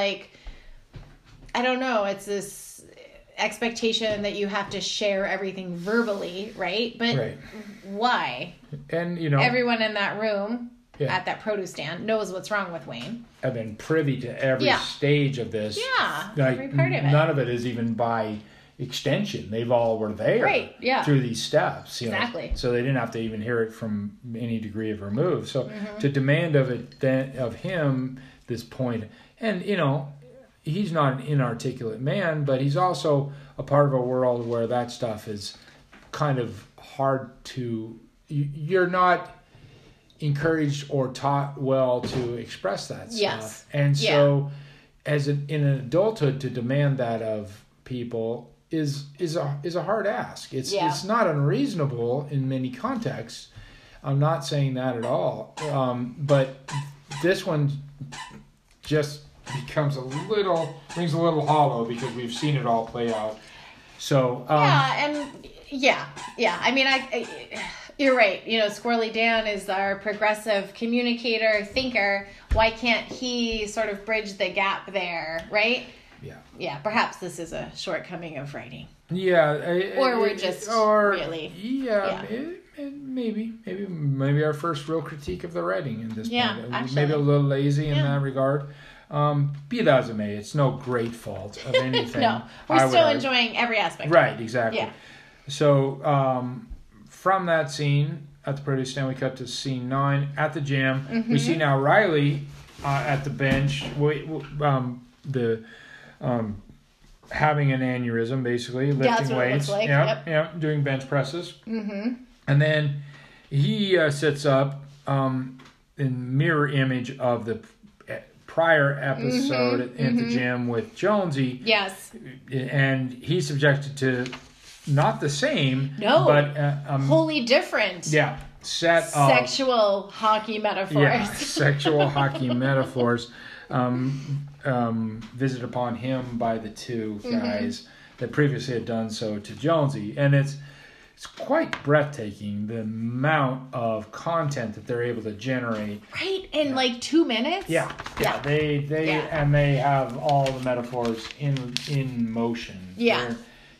I don't know, it's this expectation that you have to share everything verbally, right? But why? And, everyone in that room at that produce stand knows what's wrong with Wayne. I've been privy to every stage of this. Yeah, every part of it. None of it is even by extension. They've all were there through these steps. Exactly. So they didn't have to even hear it from any degree of remove. So to demand of him this point, and, he's not an inarticulate man, but he's also a part of a world where that stuff is kind of hard to... You're not encouraged or taught well to express that stuff. Yes. And so in an adulthood, to demand that of people is a hard ask. It's not unreasonable in many contexts. I'm not saying that at all. But this one just becomes rings a little hollow because we've seen it all play out. So I mean, you're right. Squirrely Dan is our progressive communicator, thinker. Why can't he sort of bridge the gap there, right? Yeah. Perhaps this is a shortcoming of writing. Yeah. Or we're just really. Yeah. Maybe our first real critique of the writing in this point. Actually. Maybe a little lazy in that regard. Be that as it may, it's no great fault of anything. No, we're still enjoying every aspect. Right, exactly. Yeah. So from that scene at the produce stand, we cut to scene 9 at the gym. Mm-hmm. We see now Riley at the bench, having an aneurysm, basically lifting weights. Doing bench presses. Mm-hmm. And then he sits up in mirror image of the prior episode at the gym with Jonesy. Yes. And he's subjected to not the same, but wholly different. Yeah. Set of sexual hockey metaphors. Yeah, sexual hockey metaphors visited upon him by the two guys that previously had done so to Jonesy. And it's quite breathtaking, the amount of content that they're able to generate. Right, in 2 minutes? Yeah. And they have all the metaphors in motion. Yeah.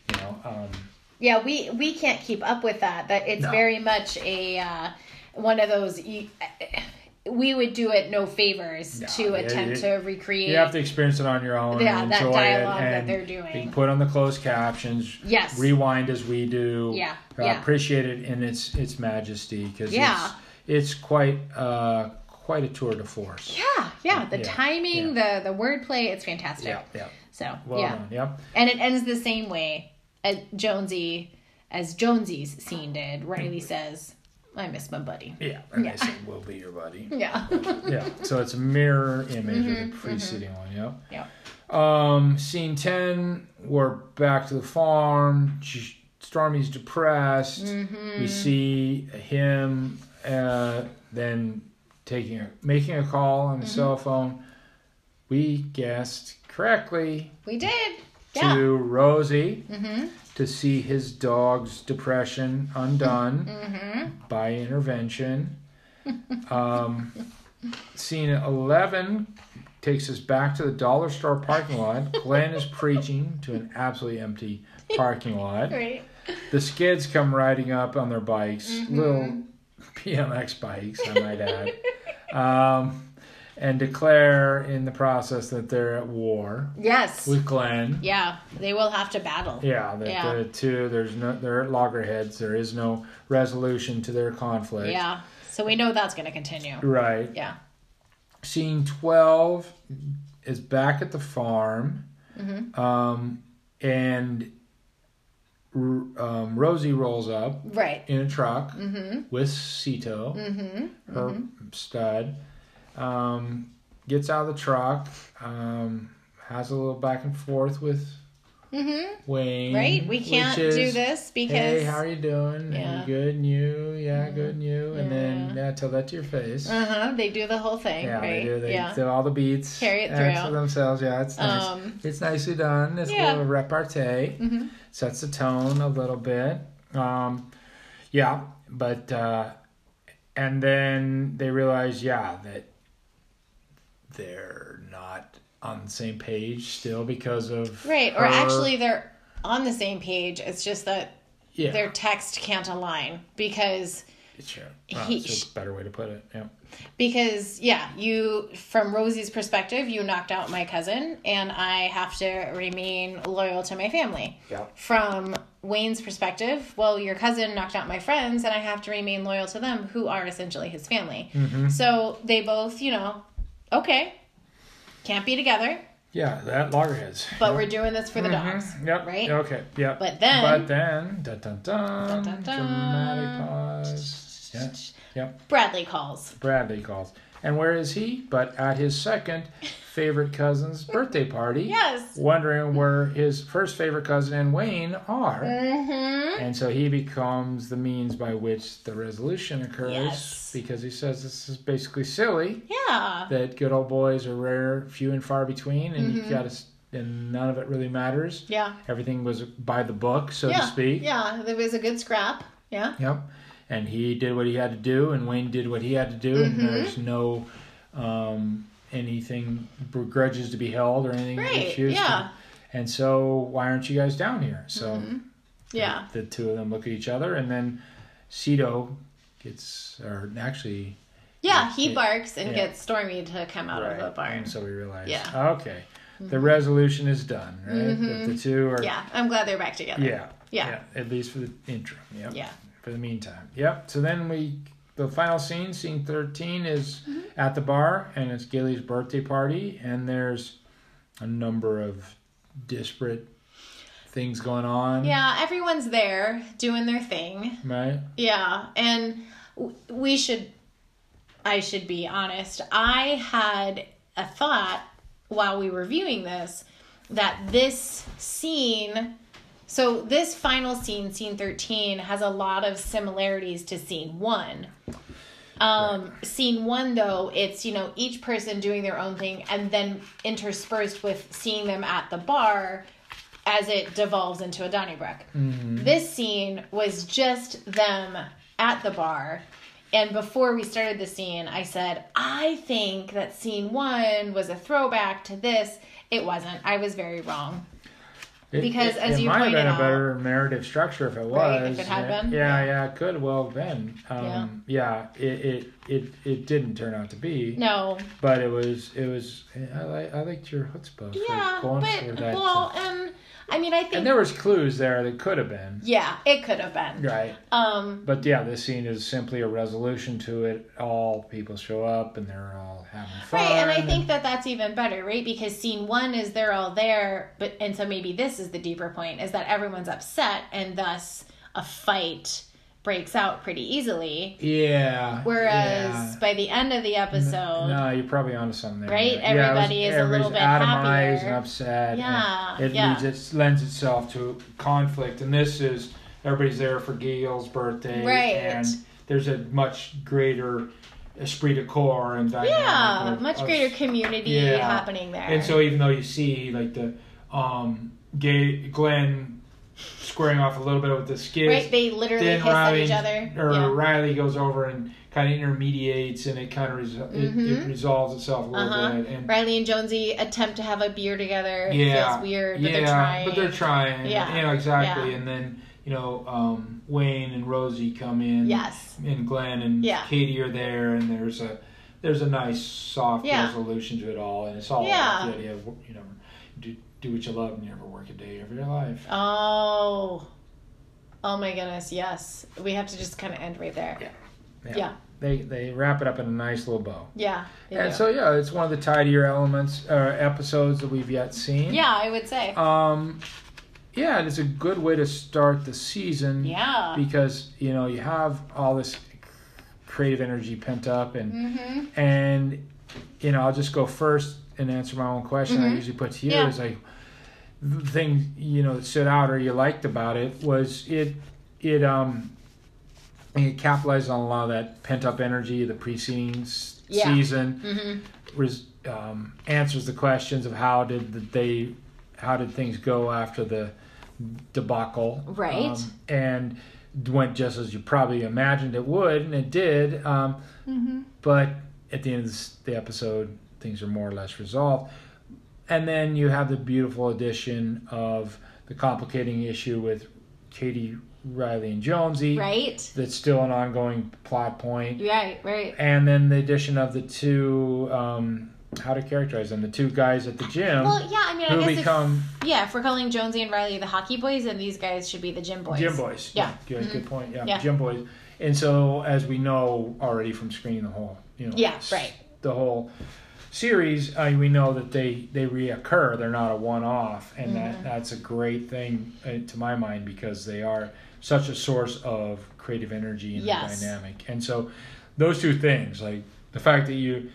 We can't keep up with that. That it's very much a one of those. We would do it no favors to attempt to recreate. You have to experience it on your own. Yeah, and that enjoy dialogue it, and that they're doing. You can put on the closed captions. Yes. Rewind as we do. Yeah. Appreciate it in its majesty because it's quite a tour de force. Yeah. The timing, the wordplay, it's fantastic. Yeah. So well done. Yep. And it ends the same way as Jonesy's scene did. Riley says, I miss my buddy. Yeah, and I said, we'll be your buddy. Yeah. So it's a mirror image of the preceding one, Yeah. Scene 10, we're back to the farm. Stormy's depressed. Mm-hmm. We see him then making a call on the cell phone. We guessed correctly. We did. To Rosie. Mm-hmm. To see his dog's depression undone by intervention. Scene 11, takes us back to the dollar store parking lot. Glenn is preaching to an absolutely empty parking lot. Right. The Skids come riding up on their bikes, little BMX bikes, I might add, and declare in the process that they're at war. Yes. With Glenn. Yeah, they will have to battle. Yeah, the two. They're at loggerheads. There is no resolution to their conflict. Yeah, so we know that's going to continue. Right. Yeah. Scene 12 is back at the farm, and Rosie rolls up in a truck with Cito, her stud, gets out of the truck, has a little back and forth with Wayne. Right, we can't do this because... Hey, how are you doing? Yeah. Good, and you? Yeah, good, and you? And then tell that to your face. They do the whole thing, right? They do. They do all the beats. Carry it through. For themselves. Yeah, it's nice. It's nicely done. It's a little repartee. Sets the tone a little bit. But... and then they realize, that they're not on the same page still because of right, or actually they're on the same page. It's just that their text can't align because sure. It's a better way to put it. Yeah. Because you, from Rosie's perspective, you knocked out my cousin, and I have to remain loyal to my family. Yeah. From Wayne's perspective, well, your cousin knocked out my friends, and I have to remain loyal to them, who are essentially his family. So they both, okay, can't be together. Yeah, that loggerheads. But we're doing this for the dogs. Yep. Right? Okay. Yep. But then dun dun dun, dramatic pause. Yeah. Yep. Bradley calls. And where is he? But at his second favorite cousin's birthday party. Yes. Wondering where his first favorite cousin and Wayne are. And so he becomes the means by which the resolution occurs. Yes. Because he says this is basically silly. Yeah. That good old boys are rare, few and far between, and you gotta, and none of it really matters. Yeah. Everything was by the book, so to speak. Yeah, it was a good scrap. Yeah. Yep. And he did what he had to do, and Wayne did what he had to do, and there's no anything, grudges to be held or anything refused. Yeah. And so, why aren't you guys down here? So, the two of them look at each other, and then Cito gets, or actually... Yeah, he barks and gets Stormy to come out of the barn. And so we realize, okay, the resolution is done, right? That the two are... Yeah, I'm glad they're back together. Yeah. At least for the interim. Yep. Yeah. For the meantime. Yep. So then the final scene 13, is at the bar, and it's Gilly's birthday party, and there's a number of disparate things going on. Yeah, everyone's there doing their thing. Right. Yeah, and I should be honest, I had a thought while we were viewing this, that this scene... So this final scene, scene 13, has a lot of similarities to scene 1. Scene 1, though, it's, each person doing their own thing and then interspersed with seeing them at the bar as it devolves into a Donnybrook. This scene was just them at the bar. And before we started the scene, I said, I think that scene 1 was a throwback to this. It wasn't. I was very wrong. Because as you pointed out, it might have been a better narrative structure if it was. Right, if it had been. Yeah, it could well have been. It didn't turn out to be. No. But it was. I liked your chutzpah. Yeah, going for that. And I think. And there was clues there that could have been. Yeah, it could have been. Right. But this scene is simply a resolution to it. All people show up and they're all having fun. Right, and I think that's even better, right? Because scene 1 is they're all there, and so maybe this is the deeper point, is that everyone's upset, and thus a fight breaks out pretty easily. Yeah. Whereas by the end of the episode... No, you're probably onto something there. Right? Everybody is a little bit happier. And upset. Yeah. And it lends itself to conflict. And this is, everybody's there for Gail's birthday. Right. And there's a much greater esprit de corps and dynamic. Yeah, much greater community happening there. And so even though you see like the Glenn squaring off a little bit with the Skids. Right, they literally hiss at each other. Riley goes over and kind of intermediates, and it kind of it resolves itself a little bit. And Riley and Jonesy attempt to have a beer together. It feels weird, but they're trying. But they're trying. Yeah. Exactly. Yeah. And then, Wayne and Rosie come in. Yes. And Glenn and Katie are there, and there's a nice soft resolution to it all, and it's all about the idea of, do what you love and you never work a day of your life. Oh my goodness, yes. We have to just kind of end right there. Yeah. They wrap it up in a nice little bow. Yeah. And so it's one of the tidier episodes that we've yet seen. Yeah, I would say. And it's a good way to start the season. Yeah. Because you have all this creative energy pent up, and I'll just go first and answer my own question. I usually put to you is like the thing that stood out or you liked about it was it capitalized on a lot of that pent up energy of the preceding season. Answers the questions of how did things go after the debacle, right? And went just as you probably imagined it would, and it did. But at the end of the episode, things are more or less resolved. And then you have the beautiful addition of the complicating issue with Katie, Riley, and Jonesy. Right. That's still an ongoing plot point. Right. And then the addition of the two, how to characterize them, the two guys at the gym. Well, yeah, I mean, I guess if we're calling Jonesy and Riley the hockey boys, then these guys should be the gym boys. Gym boys. Yeah. Good point. Yeah, gym boys. And so, as we know already from screening the whole, the whole series, we know that they reoccur. They're not a one-off, and that's a great thing to my mind, because they are such a source of creative energy and dynamic. And so, those two things, like the fact that you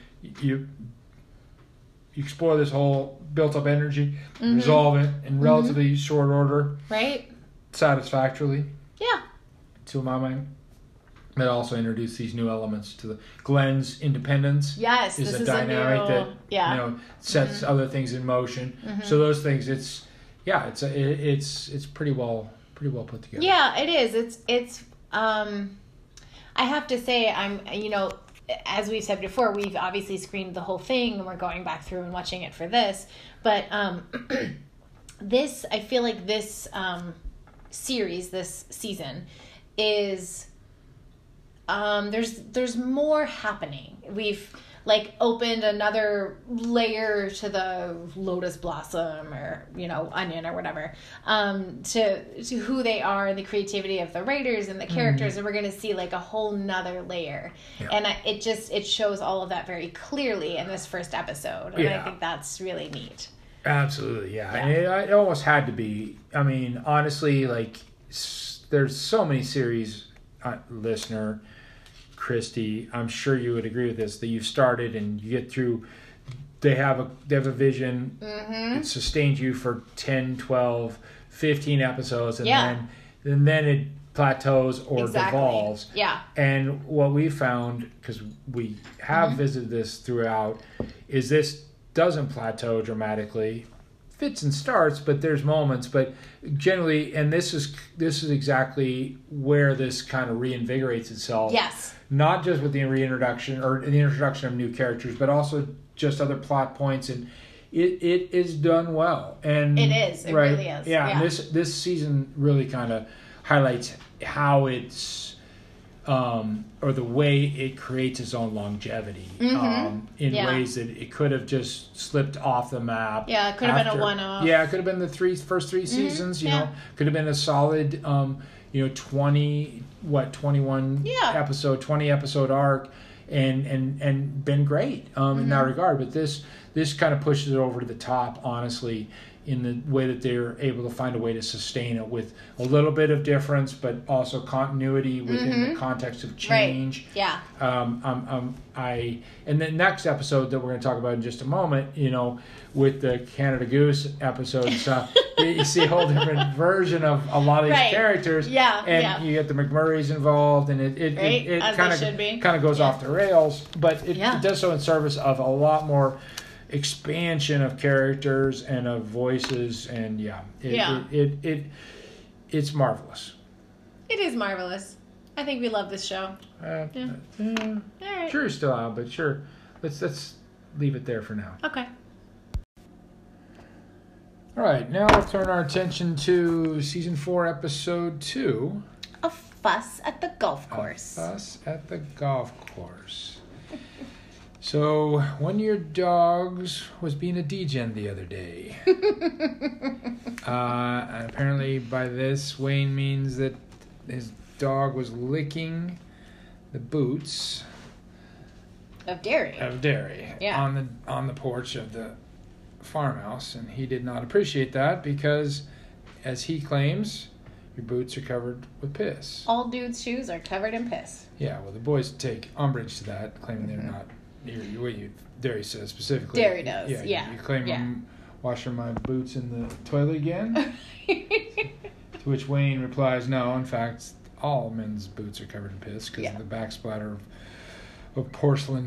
explore this whole built-up energy, resolve it in relatively short order, right? Satisfactorily, to my mind. But also introduce these new elements to Glenn's independence. Yes, is a dynamic that sets other things in motion. So those things, it's pretty well put together. Yeah, it is. It's I have to say, as we've said before, we've obviously screened the whole thing, and we're going back through and watching it for this. But I feel like this series, this season, is there's more happening. We've opened another layer to the lotus blossom or onion or whatever, to who they are and the creativity of the writers and the characters, and we're going to see a whole nother layer, and it shows all of that very clearly in this first episode, and I think that's really neat. Absolutely, and it almost had to be. I mean, honestly, there's so many series, listener Christy, I'm sure you would agree with this, that you've started and you get through, they have a vision, it sustains you for 10, 12, 15 episodes, and then it plateaus or devolves. Yeah. And what we found, because we have visited this throughout, is this doesn't plateau dramatically. Fits and starts, but there's moments. But generally, and this is exactly where this kind of reinvigorates itself. Yes. Not just with the reintroduction or the introduction of new characters, but also just other plot points, and it is done well. And it is. It really is. Yeah. This season really kind of highlights how it's or the way it creates its own longevity in ways that it could have just slipped off the map. Yeah, it could have been a one-off. Yeah, it could have been the first three seasons. You know, could have been a solid 21 episode, 20 episode arc, and been great in that regard. But this kind of pushes it over to the top, honestly, in the way that they're able to find a way to sustain it with a little bit of difference, but also continuity within the context of change. Right. Yeah. And the next episode that we're going to talk about in just a moment, with the Canada Goose episode and stuff, you see a whole different version of a lot of these characters. Yeah. And you get the McMurrays involved, and it kind of goes off the rails, but it does so in service of a lot more expansion of characters and of voices, and it's marvelous. It is marvelous. I think we love this show. Yeah. All right. Jury's still out, but sure. Let's leave it there for now. Okay. All right, now we'll turn our attention to Season 4, Episode 2. A Fuss at the Golf Course. A Fuss at the Golf Course. So, one of your dogs was being a degen the other day. And apparently by this, Wayne means that his dog was licking the boots of Derry. Yeah. On the porch of the farmhouse, and he did not appreciate that because, as he claims, your boots are covered with piss. All dudes' shoes are covered in piss. Yeah, well, the boys take umbrage to that, claiming they're not. Derry says specifically. Derry does. Yeah. You claim I'm washing my boots in the toilet again. To which Wayne replies, "No, in fact, all men's boots are covered in piss because of the backsplatter of porcelain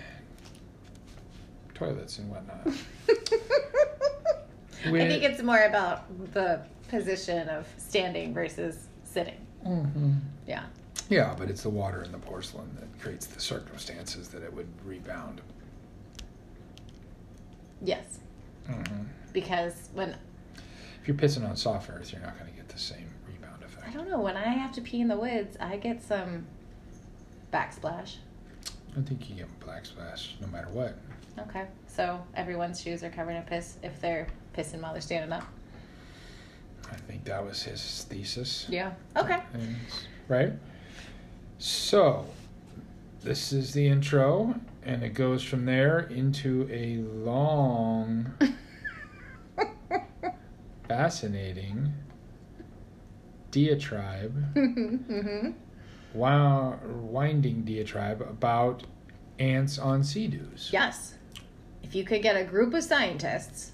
toilets and whatnot." I think it's more about the position of standing versus sitting. Mm-hmm. Yeah. Yeah, but it's the water in the porcelain that creates the circumstances that it would rebound. Yes. Mm-hmm. Because if you're pissing on soft earth, you're not going to get the same rebound effect. I don't know. When I have to pee in the woods, I get some backsplash. I think you get backsplash no matter what. Okay. So everyone's shoes are covered in piss if they're pissing while they're standing up? I think that was his thesis. Yeah. Okay. Right? So, this is the intro, and it goes from there into a long, fascinating diatribe, winding diatribe about ants on sea-doos. Yes. If you could get a group of scientists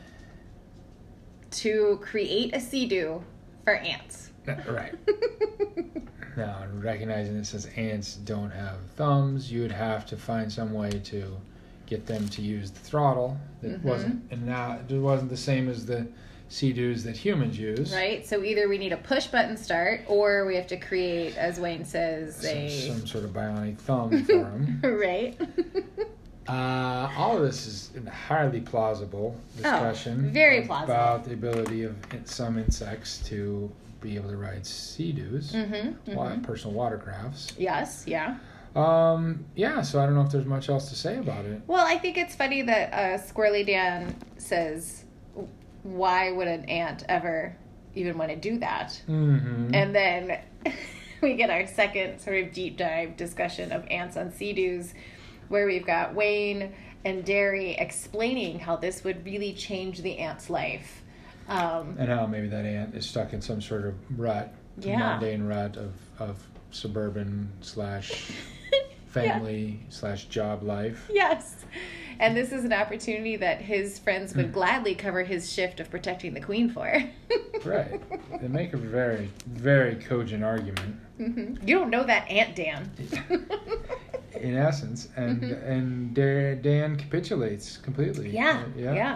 to create a sea-doo for ants. Right. Now, recognizing this as ants don't have thumbs, you would have to find some way to get them to use the throttle that wasn't the same as the sea-doos that humans use. Right. So either we need a push button start, or we have to create, as Wayne says, some sort of bionic thumb for them. Right. All of this is a highly plausible discussion. Very plausible. About the ability of some insects to be able to ride sea-doos, personal watercrafts. Yes, yeah. So I don't know if there's much else to say about it. Well, I think it's funny that Squirrely Dan says, why would an ant ever even want to do that? Mm-hmm. And then we get our second sort of deep dive discussion of ants on sea-doos, where we've got Wayne and Derry explaining how this would really change the ant's life. And how maybe that ant is stuck in some sort of rut, mundane rut of suburban / family / job life. Yes. And this is an opportunity that his friends would gladly cover his shift of protecting the queen for. Right. They make a very, very cogent argument. Mm-hmm. You don't know that Ant Dan. In essence. And Dan capitulates completely. Yeah.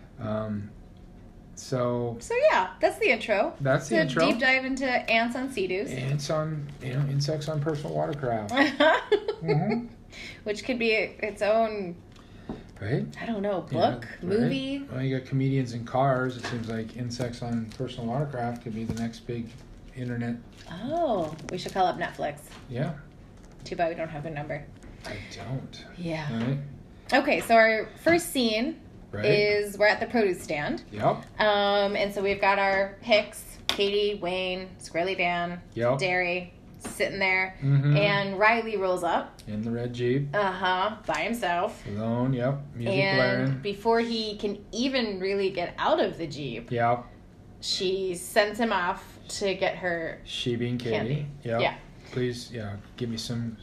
So yeah, that's the intro. That's the intro. Deep dive into ants on sea-doos. Ants on, insects on personal watercraft. Which could be its own, right? I don't know, book, movie. Right? Well, you got comedians in cars. It seems like insects on personal watercraft could be the next big internet. Oh, we should call up Netflix. Yeah. Too bad we don't have their number. I don't. Yeah. Right? Okay, so our first scene is we're at the produce stand. Yep. And so we've got our Hicks, Katie, Wayne, Squirrely Dan, Derry sitting there, and Riley rolls up in the red Jeep. By himself. Alone. Yep. Music blaring. And before he can even really get out of the Jeep, she sends him off to get her. She being Katie. Candy. Yep. Yeah. Please, give me some.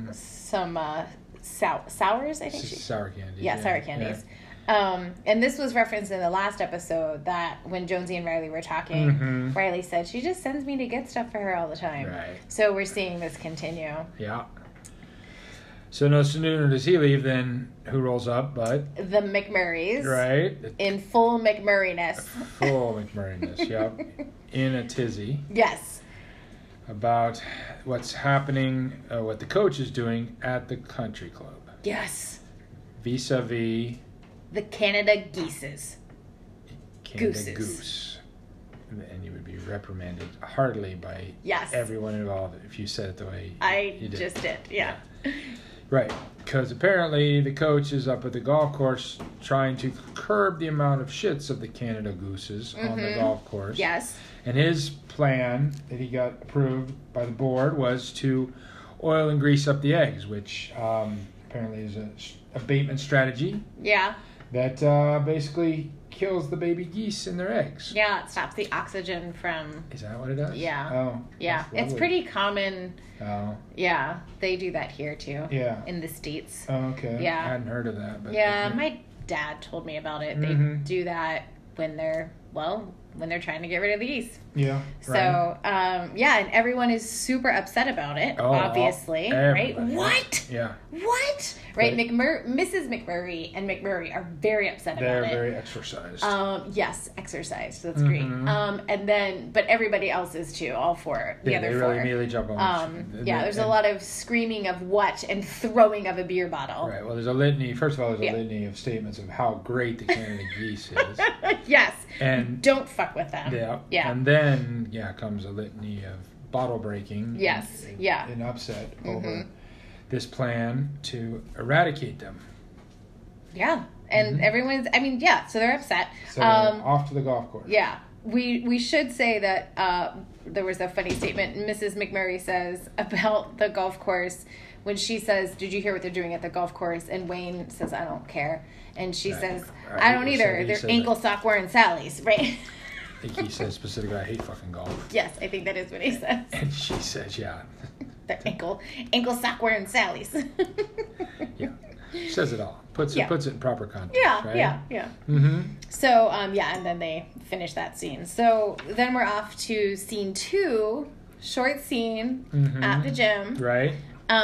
Sours, I think. Sour candies. Yeah, sour candies. Yeah. And this was referenced in the last episode that when Jonesy and Riley were talking, Riley said, she just sends me to get stuff for her all the time. Right. So we're seeing this continue. Yeah. So no sooner does he leave than who rolls up but? The McMurrays. Right. In full McMurrayness. Full McMurrayness, yep. In a tizzy. Yes. about what's happening, what the coach is doing at the country club. Yes. Vis-a-vis the Canada Geeses. Canada Goose. And you would be reprimanded heartily by everyone involved if you said it the way you did. Just did. Yeah. Right. Because apparently the coach is up at the golf course trying to curb the amount of shits of the Canada Gooses on the golf course. Yes. And his plan that he got approved by the board was to oil and grease up the eggs, which apparently is a abatement strategy. Yeah. That basically kills the baby geese in their eggs. Yeah, it stops the oxygen from... Is that what it does? Yeah. Oh. Yeah, it's pretty common. Oh. Yeah, they do that here too. Yeah. In the States. Oh, okay. Yeah. I hadn't heard of that. But yeah, my dad told me about it. They do that when they're trying to get rid of the geese. Yeah. So, and everyone is super upset about it, obviously. Right? What? Yeah. What? Right? Mrs. McMurray and McMurray are very upset about it. They're very exercised. Yes, exercised. That's great. But everybody else is too, all four. The other they four. Really immediately jump on there's a lot of screaming of what and throwing of a beer bottle. Right. Well, there's a litany. First of all, there's a litany of statements of how great the Canada Geese is. Yes. And don't fuck with them. Yeah. Yeah. And then, comes a litany of bottle breaking. Yes. And upset over this plan to eradicate them. Yeah. And everyone's, so they're upset. So they're off to the golf course. Yeah. We should say that there was a funny statement Mrs. McMurray says about the golf course when she says, "Did you hear what they're doing at the golf course?" And Wayne says, "I don't care." And she says, "I don't either. They're ankle sock wearing Sallies," right? I think he says specifically, "I hate fucking golf." Yes, I think that is what he says. And she says, they're ankle sock wearing Sallies. Yeah. Says it all. Puts it in proper context. Yeah, right? yeah. Mm-hmm. So, and then they finish that scene. So then we're off to scene 2, short scene at the gym. Right.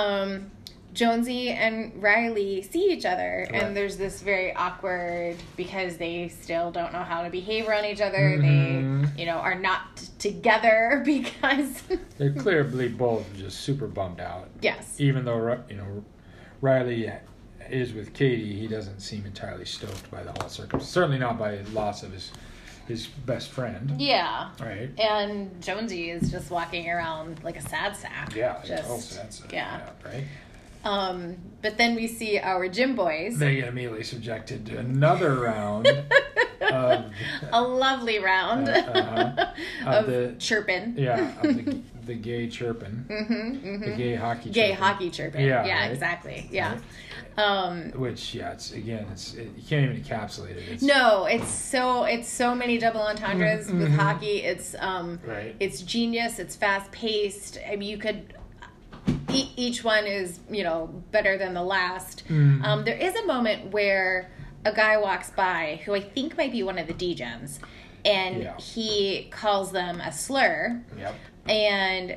Jonesy and Riley see each other, and there's this very awkward, because they still don't know how to behave around each other. They, are not together because they're clearly both just super bummed out. Yes. Even though, Riley is with Katie, he doesn't seem entirely stoked by the whole circumstance. Certainly not by the loss of his best friend. Yeah. Right. And Jonesy is just walking around like a sad sack. Yeah, a total sad sack. Yeah. Right. But then we see our gym boys. They get immediately subjected to another round of... a lovely round of the chirping. Yeah, of the gay chirping. The gay hockey chirping. Gay hockey chirping. Yeah, right? Exactly. Yeah. Right. Which, you can't even encapsulate it. It's so many double entendres with hockey. It's it's genius. It's fast paced. I mean, you could. Each one is, better than the last. There is a moment where a guy walks by who I think might be one of the D-Gens, and he calls them a slur. Yep. And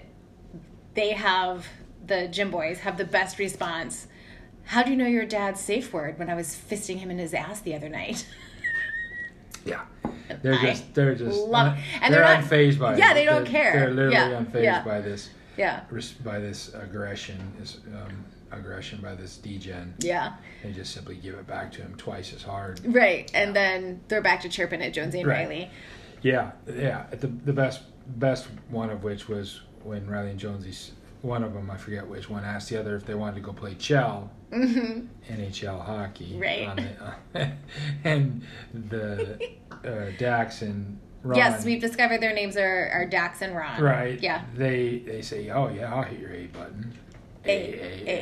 the gym boys have the best response. "How do you know your dad's safe word when I was fisting him in his ass the other night?" Yeah. They're just they're unfazed by it. Yeah, they don't care. They're literally unfazed by this. Yeah. By this aggression by this D-Gen. Yeah. They just simply give it back to him twice as hard. Right. And then they're back to chirping at Jonesy and Riley. Yeah. Yeah. The best one of which was when Riley and Jonesy, one of them, I forget which one, asked the other if they wanted to go play Chell, NHL hockey. Right. And the Dax and Ron. Yes, we've discovered their names are Dax and Ron. Right. Yeah. They say, "Oh yeah, I'll hit your A button." A.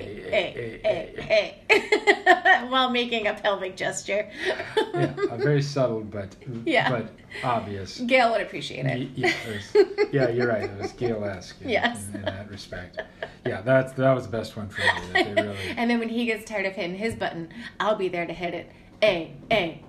While making a pelvic gesture. Yeah, a very subtle but obvious. Gail would appreciate it. Yeah, you're right. It was Gail-esque in that respect. Yeah, that was the best one for me. That they really... And then when he gets tired of hitting his button, I'll be there to hit it. A.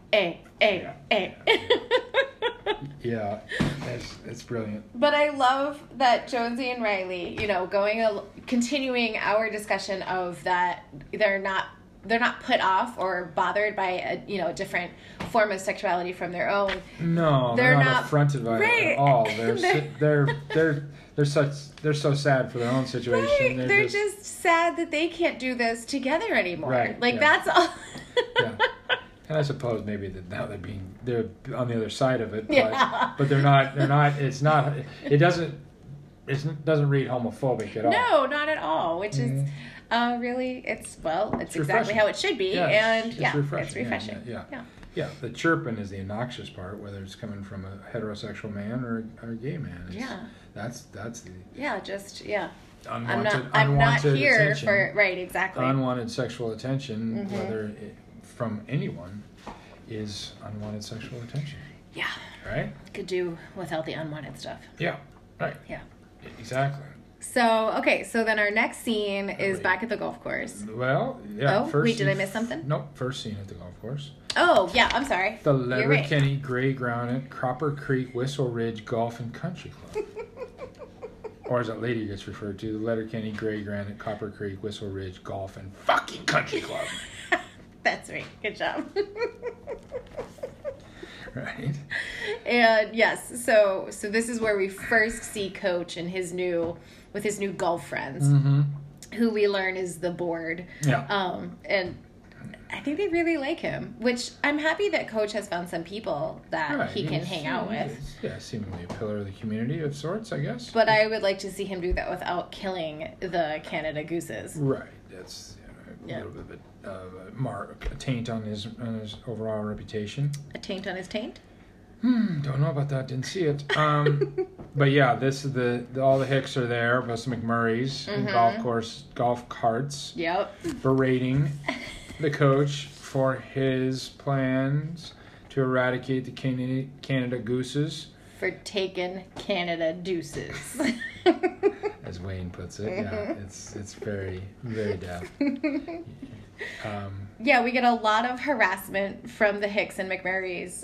Yeah, it's brilliant. But I love that Jonesy and Riley, continuing our discussion of that they're not they're not put off or bothered by a different form of sexuality from their own. No, they're not affronted by it at all. They're so sad for their own situation. Right. They're just sad that they can't do this together anymore. Right. That's all. Yeah. And I suppose maybe that now they're on the other side of it, but they're not. It doesn't read homophobic at all. No, not at all. Which is really, it's exactly how it should be, and it's refreshing. Yeah. The chirping is the obnoxious part, whether it's coming from a heterosexual man or a gay man. That's the unwanted I'm not here attention, for exactly. Unwanted sexual attention, whether from anyone, is unwanted sexual attention. Yeah. Right? Could do without the unwanted stuff. Yeah. Right. Yeah. Exactly. So then our next scene is back at the golf course. Well, yeah. Oh, wait, did I miss something? Nope, first scene at the golf course. Oh, yeah, I'm sorry. The Letterkenny Grey Granite Copper Creek Whistle Ridge Golf and Country Club. Or as it later gets referred to, the Letterkenny Grey Granite Copper Creek Whistle Ridge Golf and fucking Country Club. That's right. Good job. Right. And yes, so this is where we first see Coach and his new golf friends, who we learn is the board. Yeah. And I think they really like him, which I'm happy that Coach has found some people that he can hang out with. Yeah, seemingly a pillar of the community of sorts, I guess. But I would like to see him do that without killing the Canada Gooses. Right. That's a little bit of a taint on his overall reputation. A taint on his taint? Don't know about that. Didn't see it. But yeah, this is all the Hicks are there, plus the McMurrays and golf carts. Yep. Berating the coach for his plans to eradicate the Canada Gooses. For taking Canada deuces. As Wayne puts it. Yeah, it's very, very deft. Yeah, we get a lot of harassment from the Hicks and McMurrays.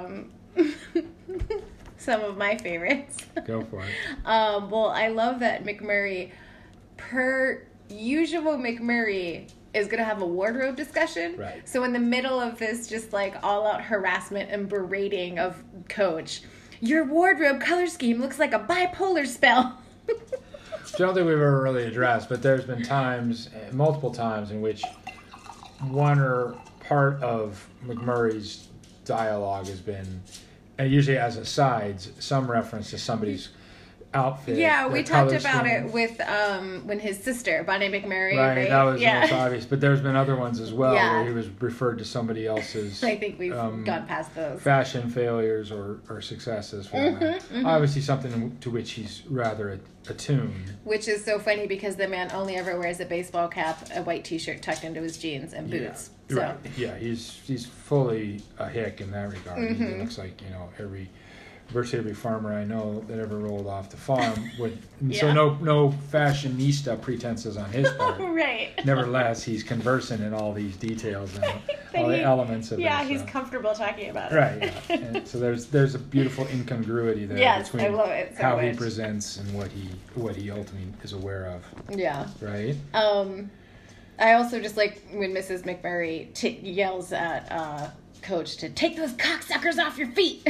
Some of my favorites. Go for it. Well, I love that McMurray, per usual McMurray, is going to have a wardrobe discussion. Right. So in the middle of this just like all-out harassment and berating of Coach, your wardrobe color scheme looks like a bipolar spell. I don't think we've ever really addressed, but there's been multiple times in which one or part of McMurray's dialogue has been, and usually as asides, some reference to somebody's outfit. Yeah, we talked about it with when his sister, Bonnie McMurray. Right, that was the most obvious. But there's been other ones as well where he was referred to somebody else's. I think we've gone past those. Fashion failures or successes. Obviously something to which he's rather attuned. Which is so funny because the man only ever wears a baseball cap, a white t-shirt tucked into his jeans, and boots. Yeah, right. Yeah, he's fully a Hick in that regard. He looks like, virtually every farmer I know that ever rolled off the farm would. So no fashionista pretenses on his part. Right. Nevertheless, he's conversant in all these details and all the elements of it. Yeah, he's comfortable talking about it. Right. Yeah. And so there's a beautiful incongruity there between I love it so how much. he presents and what he ultimately is aware of. Yeah. Right. I also just like when Mrs. McMurray yells at Coach to take those cocksuckers off your feet.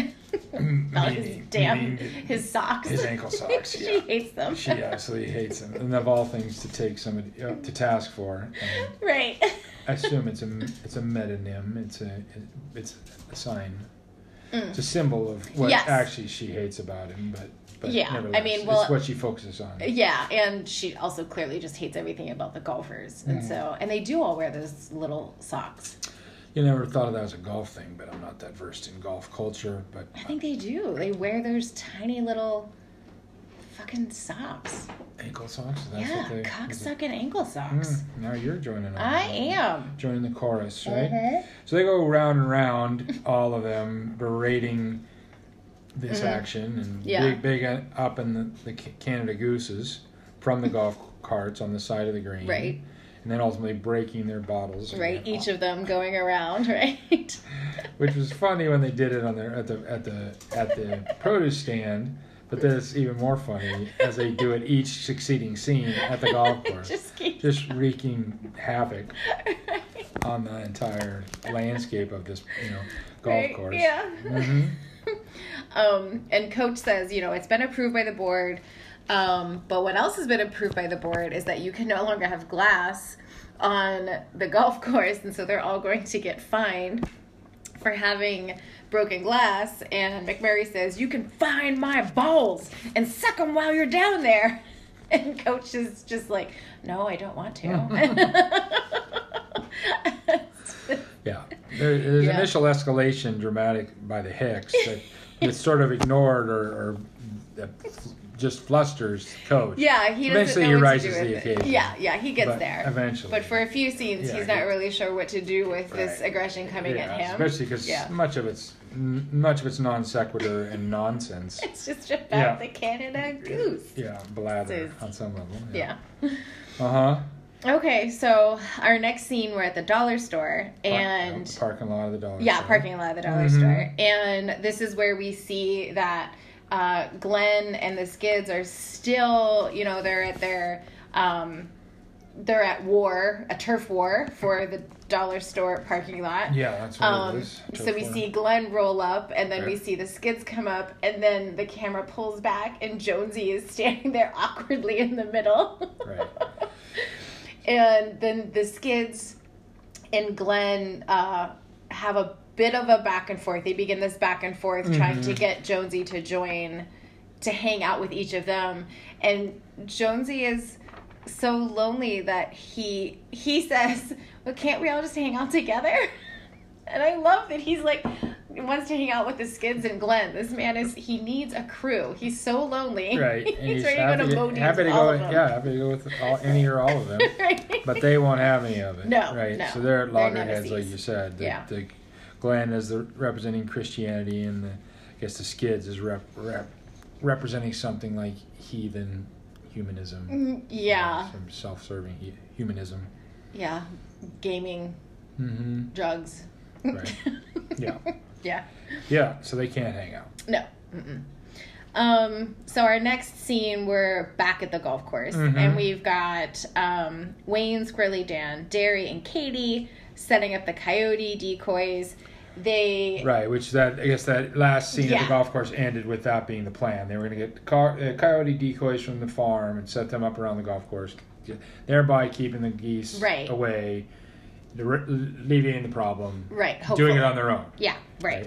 His socks. His ankle socks. Yeah. She hates them. She absolutely hates them. And of all things to take somebody to task for. Right. I assume it's a metonym. It's a sign. It's a symbol of what actually she hates about him, but it's what she focuses on. Yeah, and she also clearly just hates everything about the golfers, and they do all wear those little socks. You never thought of that as a golf thing, but I'm not that versed in golf culture. But I think they do. They wear those tiny little fucking socks. Ankle socks? Cocksucking ankle socks. Now you're joining on. I am. Joining the chorus, right? So they go round and round, all of them, berating this action and big up in the Canada Gooses from the golf carts on the side of the green. Right. And then ultimately breaking their bottles. Right, each of them going around, right? Which was funny when they did it on at the produce stand, but then it's even more funny as they do it each succeeding scene at the golf course. Just wreaking havoc. on the entire landscape of this, golf course. Yeah. Mm-hmm. And Coach says, it's been approved by the board. But what else has been approved by the board is that you can no longer have glass on the golf course. And so they're all going to get fined for having broken glass. And McMurray says, you can find my balls and suck them while you're down there. And Coach is just like, no, I don't want to. Yeah. There's initial escalation dramatic by the Hicks that it's sort of ignored or just flusters Coach. Yeah, he doesn't eventually know he what rises to do the with occasion. Yeah, he gets there. Eventually. But for a few scenes, he's not really sure what to do with this aggression coming at him. Especially because much of it's non sequitur and nonsense. It's just about the Canada Goose. Yeah, blather on some level. Yeah. Uh-huh. Okay, so our next scene, we're at the dollar store and parking lot of the dollar store. Yeah, parking lot of the dollar store. And this is where we see that Glenn and the Skids are still, they're at their they're at war, a turf war for the dollar store parking lot. Yeah, that's what it is. So we see Glenn roll up, and then we see the Skids come up, and then the camera pulls back, and Jonesy is standing there awkwardly in the middle. Right. And then the Skids and Glenn have a bit of a back and forth. They begin this back and forth trying to get Jonesy to hang out with each of them. And Jonesy is so lonely that he says, well, can't we all just hang out together? And I love that he's like, wants to hang out with the Skids and Glenn. This man he needs a crew. He's so lonely. Right. And he's ready to go to Bodie's happy to go with any or all of them. Right. But they won't have any of it. No. Right. No. So they're at loggerheads, like you said. The Glenn is representing Christianity, and the Skids is representing something like heathen humanism. Yeah. Some self-serving humanism. Yeah. Gaming. Drugs. Right. Yeah. Yeah. Yeah. So they can't hang out. No. So our next scene, we're back at the golf course, and we've got Wayne, Squirrely Dan, Derry, and Katie setting up the coyote decoys. Which that last scene at the golf course ended with that being the plan. They were going to get coyote decoys from the farm and set them up around the golf course, thereby keeping the geese away, alleviating the problem. Right. Hopefully. Doing it on their own. Yeah. Right.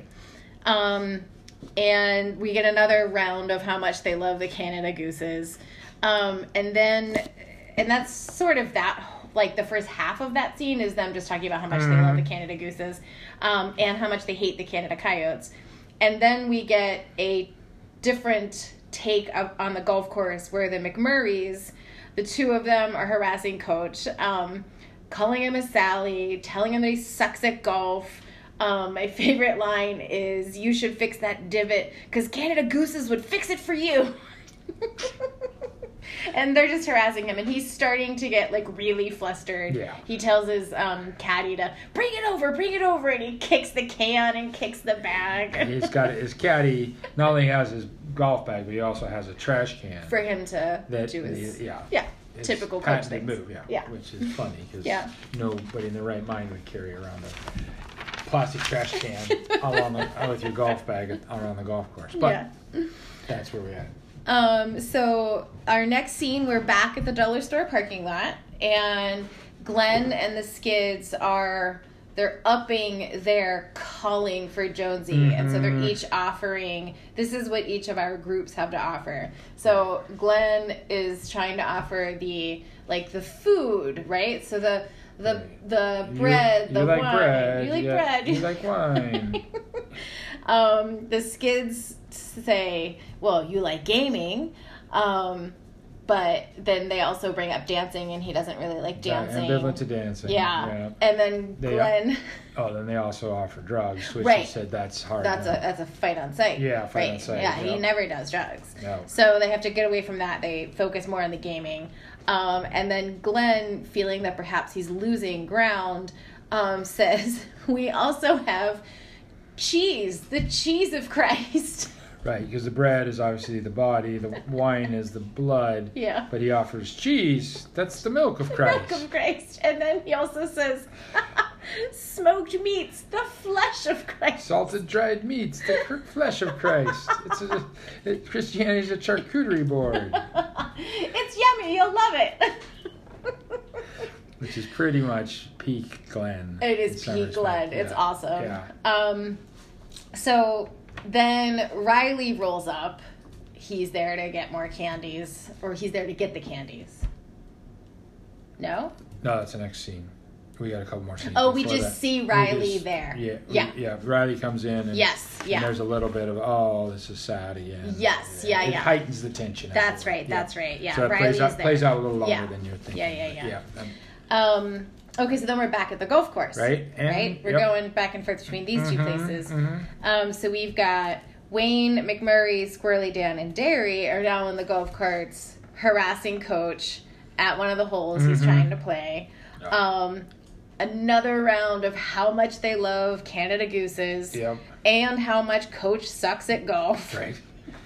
And we get another round of how much they love the Canada Gooses, and that's sort of that. Like the first half of that scene is them just talking about how much they love the Canada Gooses, and how much they hate the Canada Coyotes. And then we get a different take on the golf course where the McMurrays, the two of them are harassing Coach, calling him a Sally, telling him that he sucks at golf. My favorite line is, you should fix that divot because Canada Gooses would fix it for you. And they're just harassing him, and he's starting to get really flustered. Yeah. He tells his caddy to bring it over, and he kicks the can and kicks the bag. He's got his caddy. Not only has his golf bag, but he also has a trash can for him to do his typical Coach things. Move, which is funny because nobody in their right mind would carry around a plastic trash can with your golf bag around the golf course. But that's where we're at. So our next scene, we're back at the dollar store parking lot, and Glenn and the Skids they're upping their calling for Jonesy, and so they're each offering, this is what each of our groups have to offer. So Glenn is trying to offer the food, right? So the bread, the wine. Bread. You like bread. You like wine. The Skids say, well, you like gaming, but then they also bring up dancing, and he doesn't really like dancing. Ambivalent to dancing. Yeah. And then Glenn. Then they also offer drugs, which he said that's hard. That's a fight on sight. Yeah, fight on sight. Yeah, he never does drugs. No. So they have to get away from that. They focus more on the gaming. And then Glenn, feeling that perhaps he's losing ground, says, we also have cheese, the cheese of Christ. Right, because the bread is obviously the body, the wine is the blood. Yeah. But he offers cheese. That's the milk of Christ. Milk of Christ. And then he also says, Smoked meats, the flesh of Christ. Salted dried meats, the flesh of Christ. Christianity's a charcuterie board. It's yummy. You'll love it. Which is pretty much peak Glenn. It is peak Glenn. It's awesome. Yeah. So then Riley rolls up. He's there to get more candies, or he's there to get the candies. No? No, that's the next scene. We got a couple more scenes. Oh, we just see Riley there. Yeah. Riley comes in. And, and there's a little bit of, this is sad again. Yes, It heightens the tension. That's right. Yeah, so it plays out a little longer than you're thinking. Yeah. Okay, so then we're back at the golf course. Right. We're going back and forth between these two places. So we've got Wayne, McMurray, Squirrely Dan, and Derry are now in the golf carts harassing Coach at one of the holes he's trying to play. Another round of how much they love Canada Gooses and how much Coach sucks at golf. Right.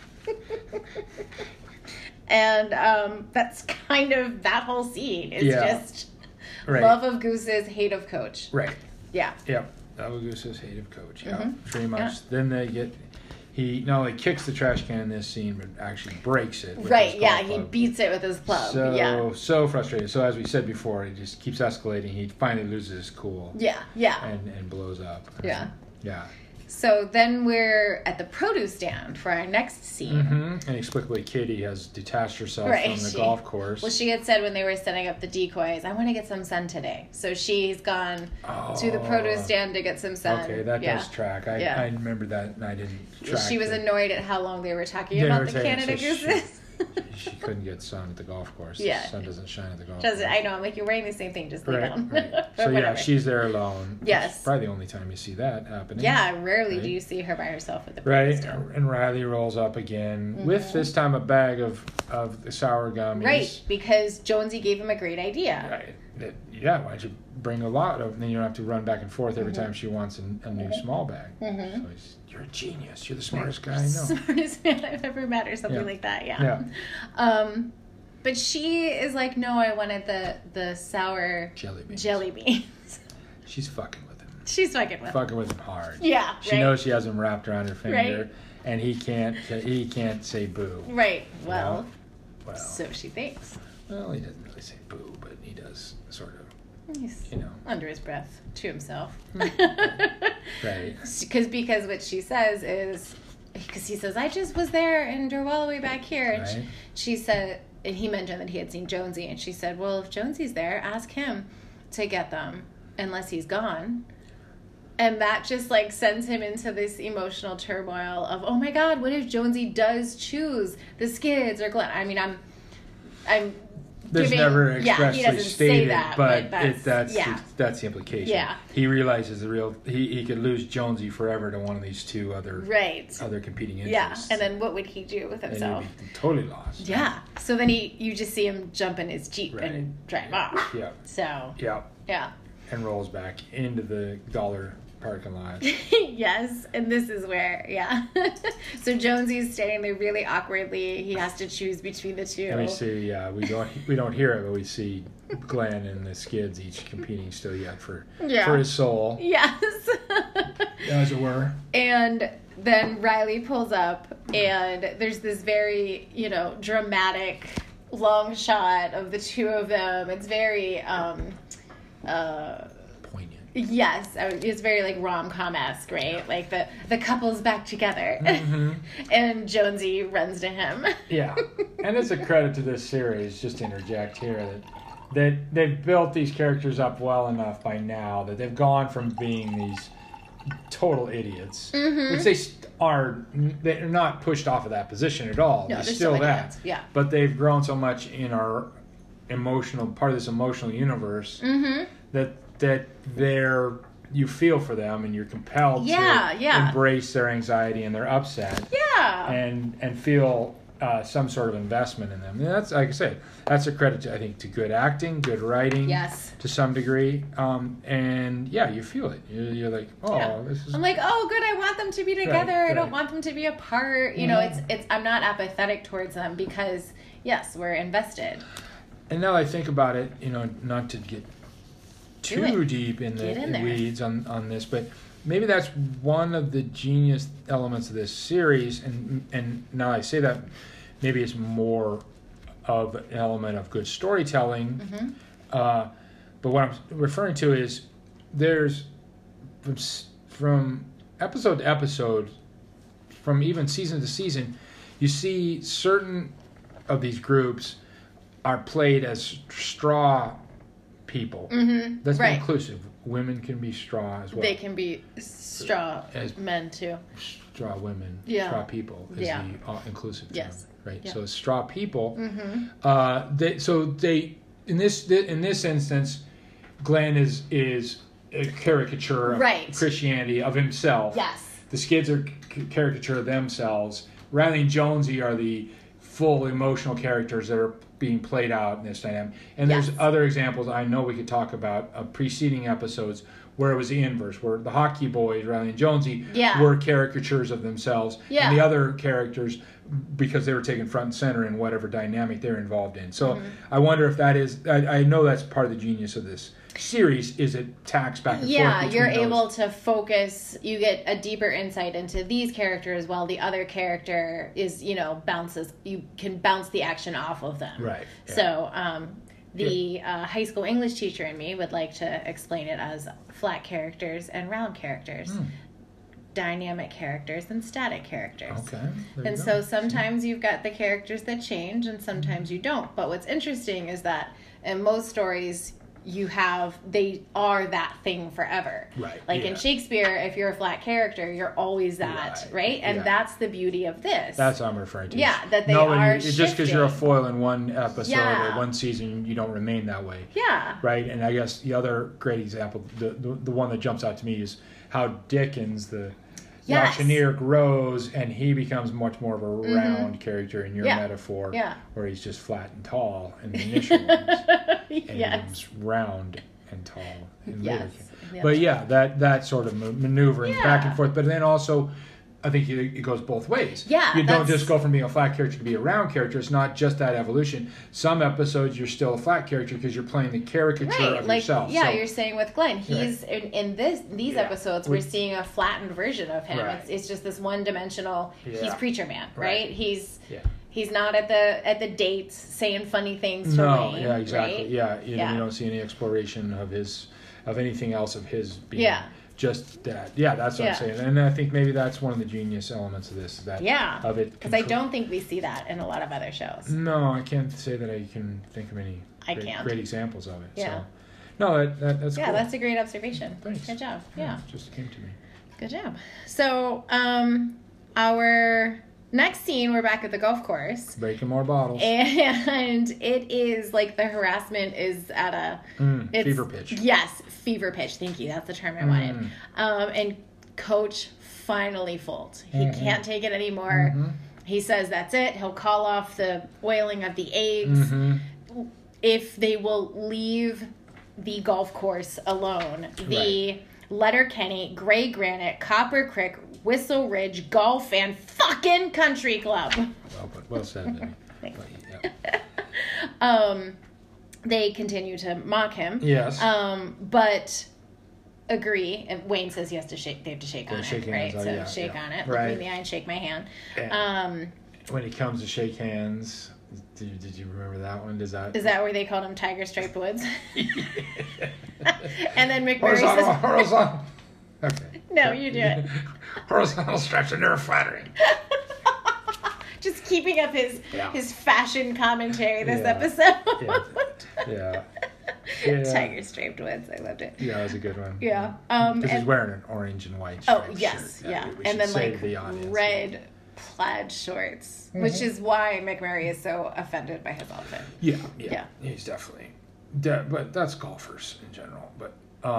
And that's kind of that whole scene. It's just love of Gooses, hate of Coach. Right. Yeah. Yep. Love of Gooses, hate of Coach. Yeah. Pretty much. Yeah. Then he not only kicks the trash can in this scene, but actually breaks it. Right, he beats it with his club. So frustrated. So as we said before, he just keeps escalating. He finally loses his cool. Yeah. And blows up. Yeah. Yeah. So then we're at the produce stand for our next scene. And inexplicably, Katie has detached herself from the golf course. Well, she had said when they were setting up the decoys, I want to get some sun today. So she's gone to the produce stand to get some sun. Okay, that does track. I remember that, and I didn't track. She was annoyed at how long they were talking about the Canada Gooses. She couldn't get sun at the golf course. Yeah. The sun doesn't shine at the golf course. I know. I'm like, you're wearing the same thing. Just lay down. Right. So, she's there alone. Yes. It's probably the only time you see that happening. Yeah, rarely do you see her by herself at the produce stand. Right. And Riley rolls up again with this time a bag of the sour gummies. Right, because Jonesy gave him a great idea. Right. Why don't you bring a lot of, and then you don't have to run back and forth every time she wants a new small bag. So you're a genius. You're the smartest guy I know. Smartest man I've ever met, or something like that. Yeah. But she is like, no, I wanted the sour jelly beans. She's fucking with him. Fucking with him hard. Yeah. She knows she has him wrapped around her finger, and he can't say boo. Right. Well, so she thinks. Well, he doesn't really say boo, but he does sort of. He's under his breath to himself. Right. Because what she says is, because he says, I just was there and drove all the way back here. And she said, and he mentioned that he had seen Jonesy. And she said, well, if Jonesy's there, ask him to get them unless he's gone. And that just sends him into this emotional turmoil of, oh my God, what if Jonesy does choose the Skids or Glenn? I mean, I'm There's never expressly he doesn't stated, say that, but that's the implication. Yeah. He realizes he could lose Jonesy forever to one of these two other competing interests. Yeah, and then what would he do with himself? He'd be totally lost. Yeah. So then you just see him jump in his Jeep and drive off. Yeah. So. Yeah. And rolls back into the dollar parking lot. Yes, and this is where, so Jonesy's standing there really awkwardly. He has to choose between the two. And we see, we don't hear it, but we see Glenn and the Skids each competing still yet for his soul. Yes. As it were. And then Riley pulls up, and there's this very, dramatic long shot of the two of them. It's very, poignant. Yes, it's very rom-com-esque, right? Like the couple's back together, and Jonesy runs to him. Yeah, and it's a credit to this series, just to interject here, that they've built these characters up well enough by now that they've gone from being these total idiots, which they're not pushed off of that position at all. No, they're still that. Yeah. But they've grown so much in our part of this emotional universe that you feel for them and you're compelled to embrace their anxiety and their upset and feel some sort of investment in them. And that's, like I said, that's a credit to good acting, good writing to some degree, and you feel it. You're like, this is, I'm like, oh good, I want them to be together. I don't want them to be apart. It's I'm not apathetic towards them because yes, we're invested. And now I think about it, not to get too deep in the weeds on this, but maybe that's one of the genius elements of this series. And now I say that, maybe it's more of an element of good storytelling. Mm-hmm. But what I'm referring to is there's from episode to episode, from even season to season, you see certain of these groups are played as straw people. Mm-hmm. That's not inclusive. Women can be straw as well. They can be straw as men too. Straw women, straw people is the inclusive term. Yes. Right. Yeah. So straw people. Mm-hmm. They in this instance, Glenn is a caricature of Christianity, of himself. Yes. The Skids are caricature of themselves. Riley and Jonesy are the full emotional characters that are being played out in this dynamic. And there's other examples I know we could talk about of preceding episodes where it was the inverse, where the hockey boys, Riley and Jonesy, were caricatures of themselves. Yeah. And the other characters, because they were taken front and center in whatever dynamic they're involved in. So I wonder if that is, I know that's part of the genius of this series, is it tacks back and forth. Yeah, you're able to focus, you get a deeper insight into these characters while the other character is, bounces, you can bounce the action off of them. Right. Yeah. So, the high school English teacher in me would like to explain it as flat characters and round characters. Dynamic characters and static characters. Okay. And so sometimes you've got the characters that change and sometimes you don't. But what's interesting is that in most stories, they are that thing forever. Right. Like in Shakespeare, if you're a flat character, you're always that, right? And that's the beauty of this. That's what I'm referring to. Yeah, that they are just because you're a foil in one episode or one season, you don't remain that way. Yeah. Right? And I guess the other great example, the one that jumps out to me is how Dickens, the auctioneer, grows and he becomes much more of a round character in your metaphor, where he's just flat and tall in the initial ones, and he becomes round and tall in later. But that sort of maneuvering back and forth. But then also, I think it goes both ways. Yeah, you don't just go from being a flat character to be a round character. It's not just that evolution. Some episodes you're still a flat character because you're playing the caricature of yourself. Yeah, so, you're saying with Glenn, he's in these episodes we're seeing a flattened version of him. Right. It's just this one-dimensional. He's preacher man, right? He's not at the dates saying funny things to Wayne. Yeah, exactly. Right? Yeah, you don't see any exploration of anything else of his being. Yeah. Just that. Yeah, that's what I'm saying. And I think maybe that's one of the genius elements of this. Of it. Because I don't think we see that in a lot of other shows. No, I can't say that I can think of any great examples of it. Yeah. So. No, that's cool. Yeah, that's a great observation. Thanks. Good job. Yeah. It just came to me. Good job. So, our next scene, we're back at the golf course. Breaking more bottles. And it is like the harassment is at a... fever pitch. Yes, fever pitch. Thank you. That's the term I wanted. And Coach finally folds. He can't take it anymore. He says that's it. He'll call off the oiling of the eggs if they will leave the golf course alone. The Letterkenny, Grey Granite, Copper Creek, Whistle Ridge Golf and fucking Country Club. Well said, Debbie. Thanks. They continue to mock him. Yes. But agree. And Wayne says they have to shake on it, right? So shake on it. Look me in the eye and shake my hand. When he comes to shake hands, did you remember that one? Is that where they called him Tiger Striped Woods? And then McMurray says... Horizontal. Okay. No, you do it. Horizontal straps are never flattering. Just keeping up his fashion commentary this episode. Yeah. Tiger Striped Woods. I loved it. Yeah, that was a good one. Yeah. Because he's wearing an orange and white shirt. Oh, yes. Shirt. Yeah. And then like red plaid shorts, which is why McMurray is so offended by his outfit. Yeah. He's definitely... but that's golfers in general. But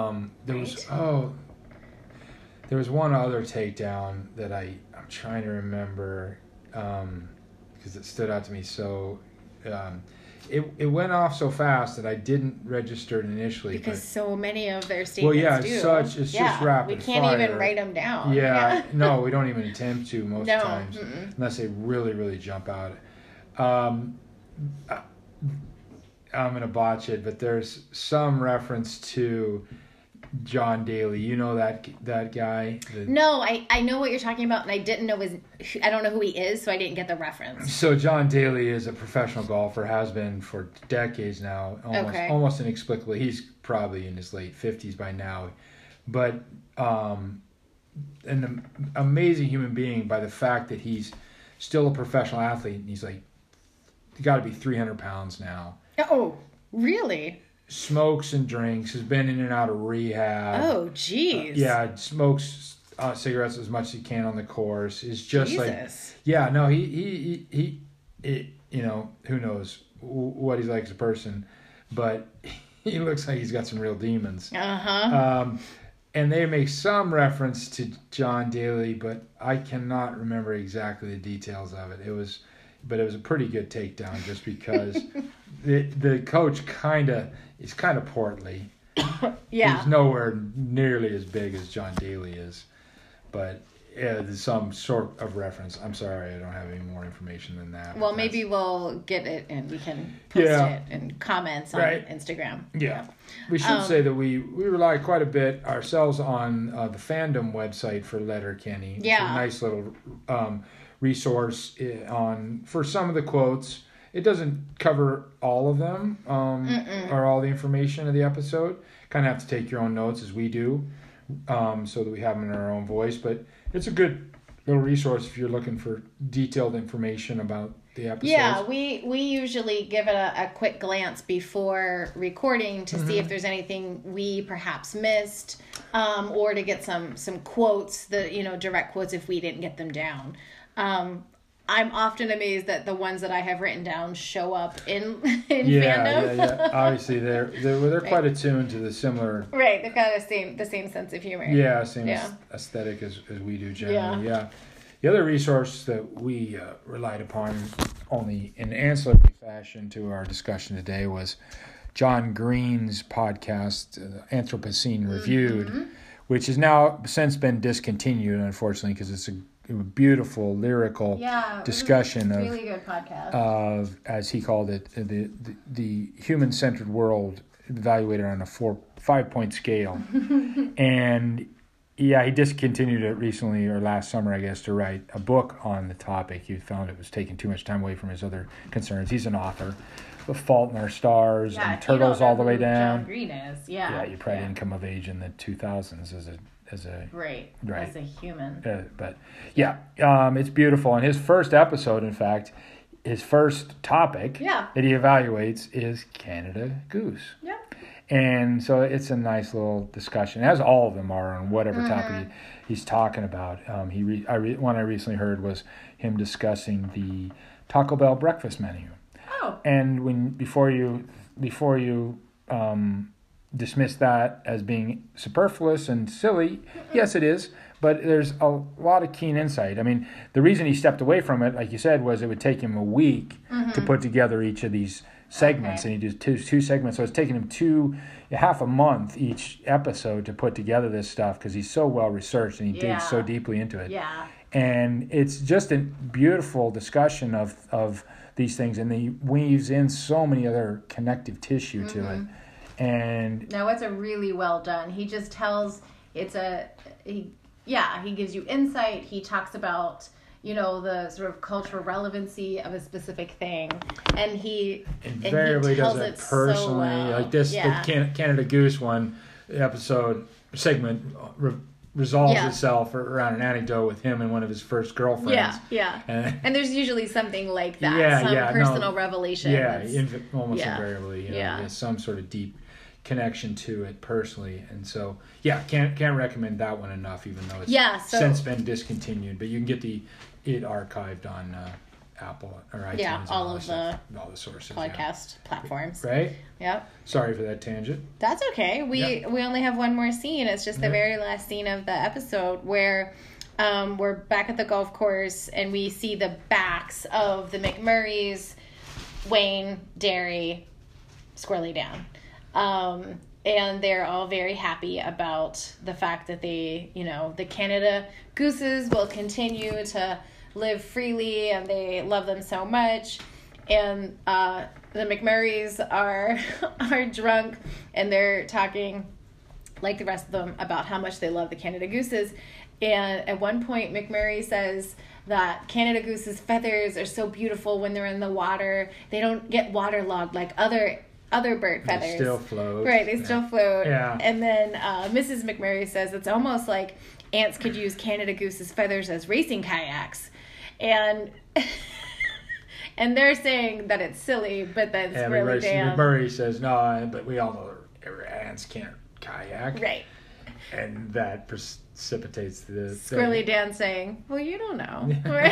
there was one other takedown that I'm trying to remember because it stood out to me. So it went off so fast that I didn't register it initially. Because so many of their statements do. It's just rapid we can't fire. Even write them down. No, we don't even attempt to most times unless they really, really jump out. I'm gonna botch it, but there's some reference to John Daly. You know that guy? No, I know what you're talking about, and I don't know who he is, so I didn't get the reference. So John Daly is a professional golfer, has been for decades now, almost inexplicably. He's probably in his late 50s by now, but an amazing human being by the fact that he's still a professional athlete, and he's like, got to be 300 pounds now. Oh, really? Smokes and drinks, has been in and out of rehab. Oh, jeez. Yeah, smokes cigarettes as much as he can on the course. Is just Jesus. He you know, who knows what he's like as a person, but he looks like he's got some real demons. And they make some reference to John Daly, but I cannot remember exactly the details of it. It was a pretty good takedown, just because the coach is kind of portly. Yeah. He's nowhere nearly as big as John Daly is, but there's some sort of reference. I'm sorry, I don't have any more information than that. Well, maybe we'll get it and we can post it in comments on Instagram. Yeah. We should say that we rely quite a bit ourselves on the fandom website for Letterkenny. Yeah. It's a nice little resource for some of the quotes. It doesn't cover all of them or all the information of the episode. Kind of have to take your own notes, as we do, so that we have them in our own voice. But it's a good little resource if you're looking for detailed information about the episodes. Yeah, we usually give it a quick glance before recording to see if there's anything we perhaps missed, or to get some quotes, direct quotes if we didn't get them down. I'm often amazed that the ones that I have written down show up in fandom. Yeah. Obviously, they're quite attuned to the similar. Right, they've got the same sense of humor. Yeah, same aesthetic as we do generally. Yeah. The other resource that we relied upon only in ancillary fashion to our discussion today was John Green's podcast, Anthropocene Reviewed, which has now since been discontinued, unfortunately, because it's a beautiful lyrical discussion of really good podcast of, as he called it, the human-centered world evaluated on a 5-point scale. And he discontinued it recently, or last summer, I guess, to write a book on the topic. He found it was taking too much time away from his other concerns. He's an author of Fault in Our Stars and Turtles All the Way Down. John Green is, you probably didn't come of age in the 2000s as a human. But it's beautiful. And his first episode, in fact, his first topic that he evaluates is Canada Goose. Yeah. And so it's a nice little discussion, as all of them are, on whatever topic he's talking about. One I recently heard was him discussing the Taco Bell breakfast menu. Oh. And before you dismiss that as being superfluous and silly, yes, it is, but there's a lot of keen insight. I mean, the reason he stepped away from it, like you said, was it would take him a week to put together each of these segments, and he did two segments, so it's taking him half a month each episode to put together this stuff, because he's so well researched and he digs so deeply into it. Yeah. And it's just a beautiful discussion of these things, and he weaves in so many other connective tissue to it. And no, it's a really well done. He just tells he gives you insight. He talks about, the sort of cultural relevancy of a specific thing, and he invariably does it personally. So well. Like this, the Canada Goose one episode segment resolves itself around an anecdote with him and one of his first girlfriends. And there's usually something like that, personal revelation. Almost invariably, there's some sort of deep connection to it personally, and so can't recommend that one enough, even though it's since been discontinued. But you can get it archived on Apple or iTunes, all the sources, podcast platforms, right? Yep. Sorry for that tangent. That's okay. We only have one more scene. It's just the very last scene of the episode where we're back at the golf course and we see the backs of the McMurrays, Wayne, Derry, Squirrely Down. And they're all very happy about the fact that they, the Canada Gooses will continue to live freely and they love them so much. And the McMurrays are drunk, and they're talking, like the rest of them, about how much they love the Canada Gooses. And at one point, McMurray says that Canada Goose's feathers are so beautiful when they're in the water. They don't get waterlogged like other bird feathers. They still float. Right, they still float. Yeah. And then Mrs. McMurray says it's almost like ants could use Canada Goose's feathers as racing kayaks. And and they're saying that it's silly, but that's really Dan. McMurray says, no, but we all know ants can't kayak. Right. And that precipitates the Squirrely Dan saying, well, you don't know.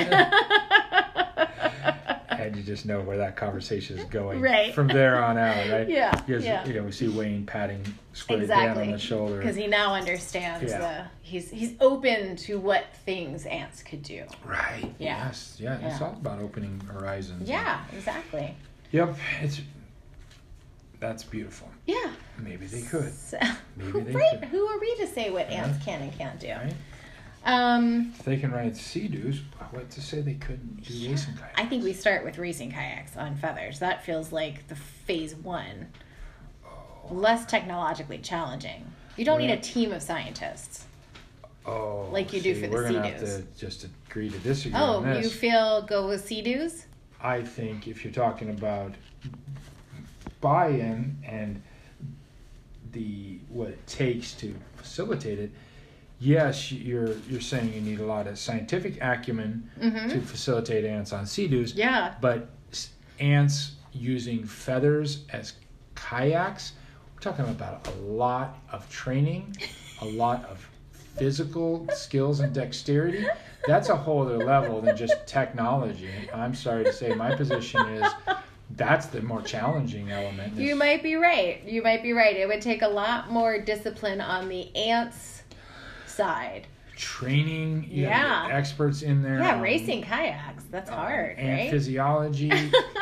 And you just know where that conversation is going right. from there on out, right? Yeah. Because, we see Wayne patting Squirrely Dan on the shoulder. Because he now understands he's open to what things ants could do. Right. Yeah. Yes. Yeah. It's all about opening horizons. Yeah, exactly. Yep. That's beautiful. Yeah. Maybe they could. Maybe they could. Who are we to say what ants can and can't do? Right. If they can ride Sea-Doos, what to say they couldn't do racing kayaks? I think we start with racing kayaks on feathers. That feels like the phase 1. Less technologically challenging. You don't need a team of scientists. Like you do for the Sea-Doos. We're going to have to just agree to disagree on this. You feel go with Sea-Doos? I think if you're talking about buy-in and what it takes to facilitate it, yes, you're saying you need a lot of scientific acumen to facilitate ants on Sea-Doos. Yeah. But ants using feathers as kayaks, we're talking about a lot of training, a lot of physical skills and dexterity. That's a whole other level than just technology. I'm sorry to say, my position is that's the more challenging element. You might be right. It would take a lot more discipline on the ants' side. Training, experts in there. Yeah, racing kayaks. That's hard, ant right? Physiology.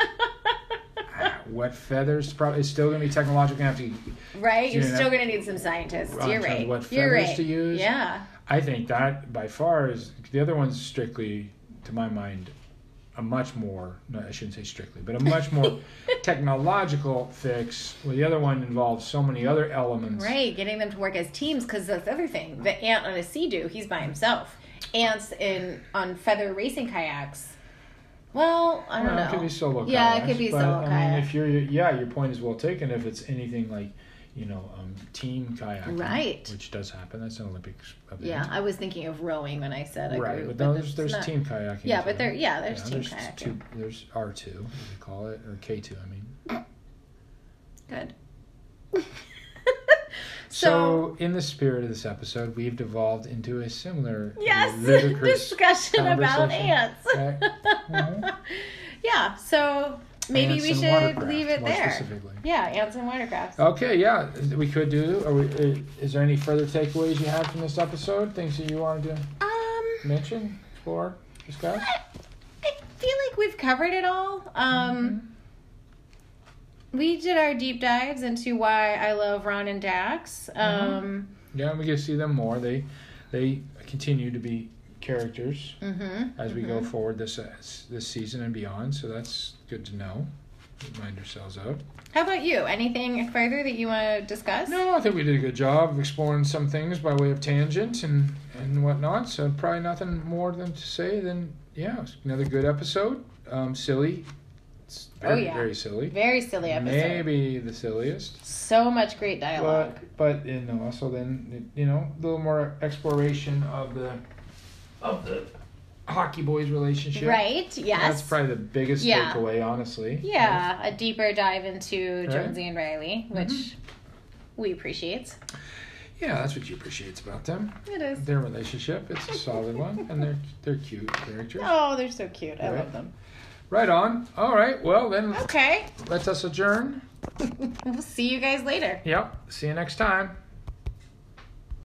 What feathers? Probably it's still going to be technological. Right, you're still going to need some scientists. You're right. What feathers to use? Yeah. I think that by far is the other one's strictly, to my mind, a much more, no, I shouldn't say strictly, but a much more technological fix. Well, the other one involves so many other elements. Right, getting them to work as teams, because that's the other thing. The ant on a Sea-Doo, he's by himself. Ants on feather racing kayaks, well, I don't know. It could be solo kayaks. Yeah, it could be solo kayaks. I mean, if your point is well taken. If it's anything like, team kayaking, right, which does happen. That's an Olympics event. Yeah, I was thinking of rowing when I said a right, group. But there's team kayaking. Yeah, but there's team kayaking. There's R2, as we call it, or K2. I mean. Good. So, in the spirit of this episode, we've devolved into a similar ludicrous discussion about ants. Right? Mm-hmm. Yeah, so maybe ants we should leave it there. Specifically. Yeah, ants and watercrafts. Okay, yeah, we could do. Is there any further takeaways you had from this episode? Things that you wanted to mention, explore, discuss? I feel like we've covered it all. We did our deep dives into why I love Ron and Dax. Yeah, we get to see them more. They continue to be characters as we go forward this season and beyond. So that's good to know. Remind ourselves of. How about you? Anything further that you want to discuss? No, I think we did a good job of exploring some things by way of tangent and whatnot. So probably nothing more than to say than it's another good episode. Silly. It's very silly. Very silly episode. Maybe the silliest. So much great dialogue. But also then a little more exploration of the hockey boys relationship. Right. Yes. That's probably the biggest takeaway, honestly. Yeah, a deeper dive into Jonesy and Riley, which we appreciate. Yeah, that's what you appreciate about them. It is. Their relationship. It's a solid one, and they're cute characters. Oh, they're so cute. I love them. Right on. All right. Well, then. Okay. Let us adjourn. We'll see you guys later. Yep. See you next time.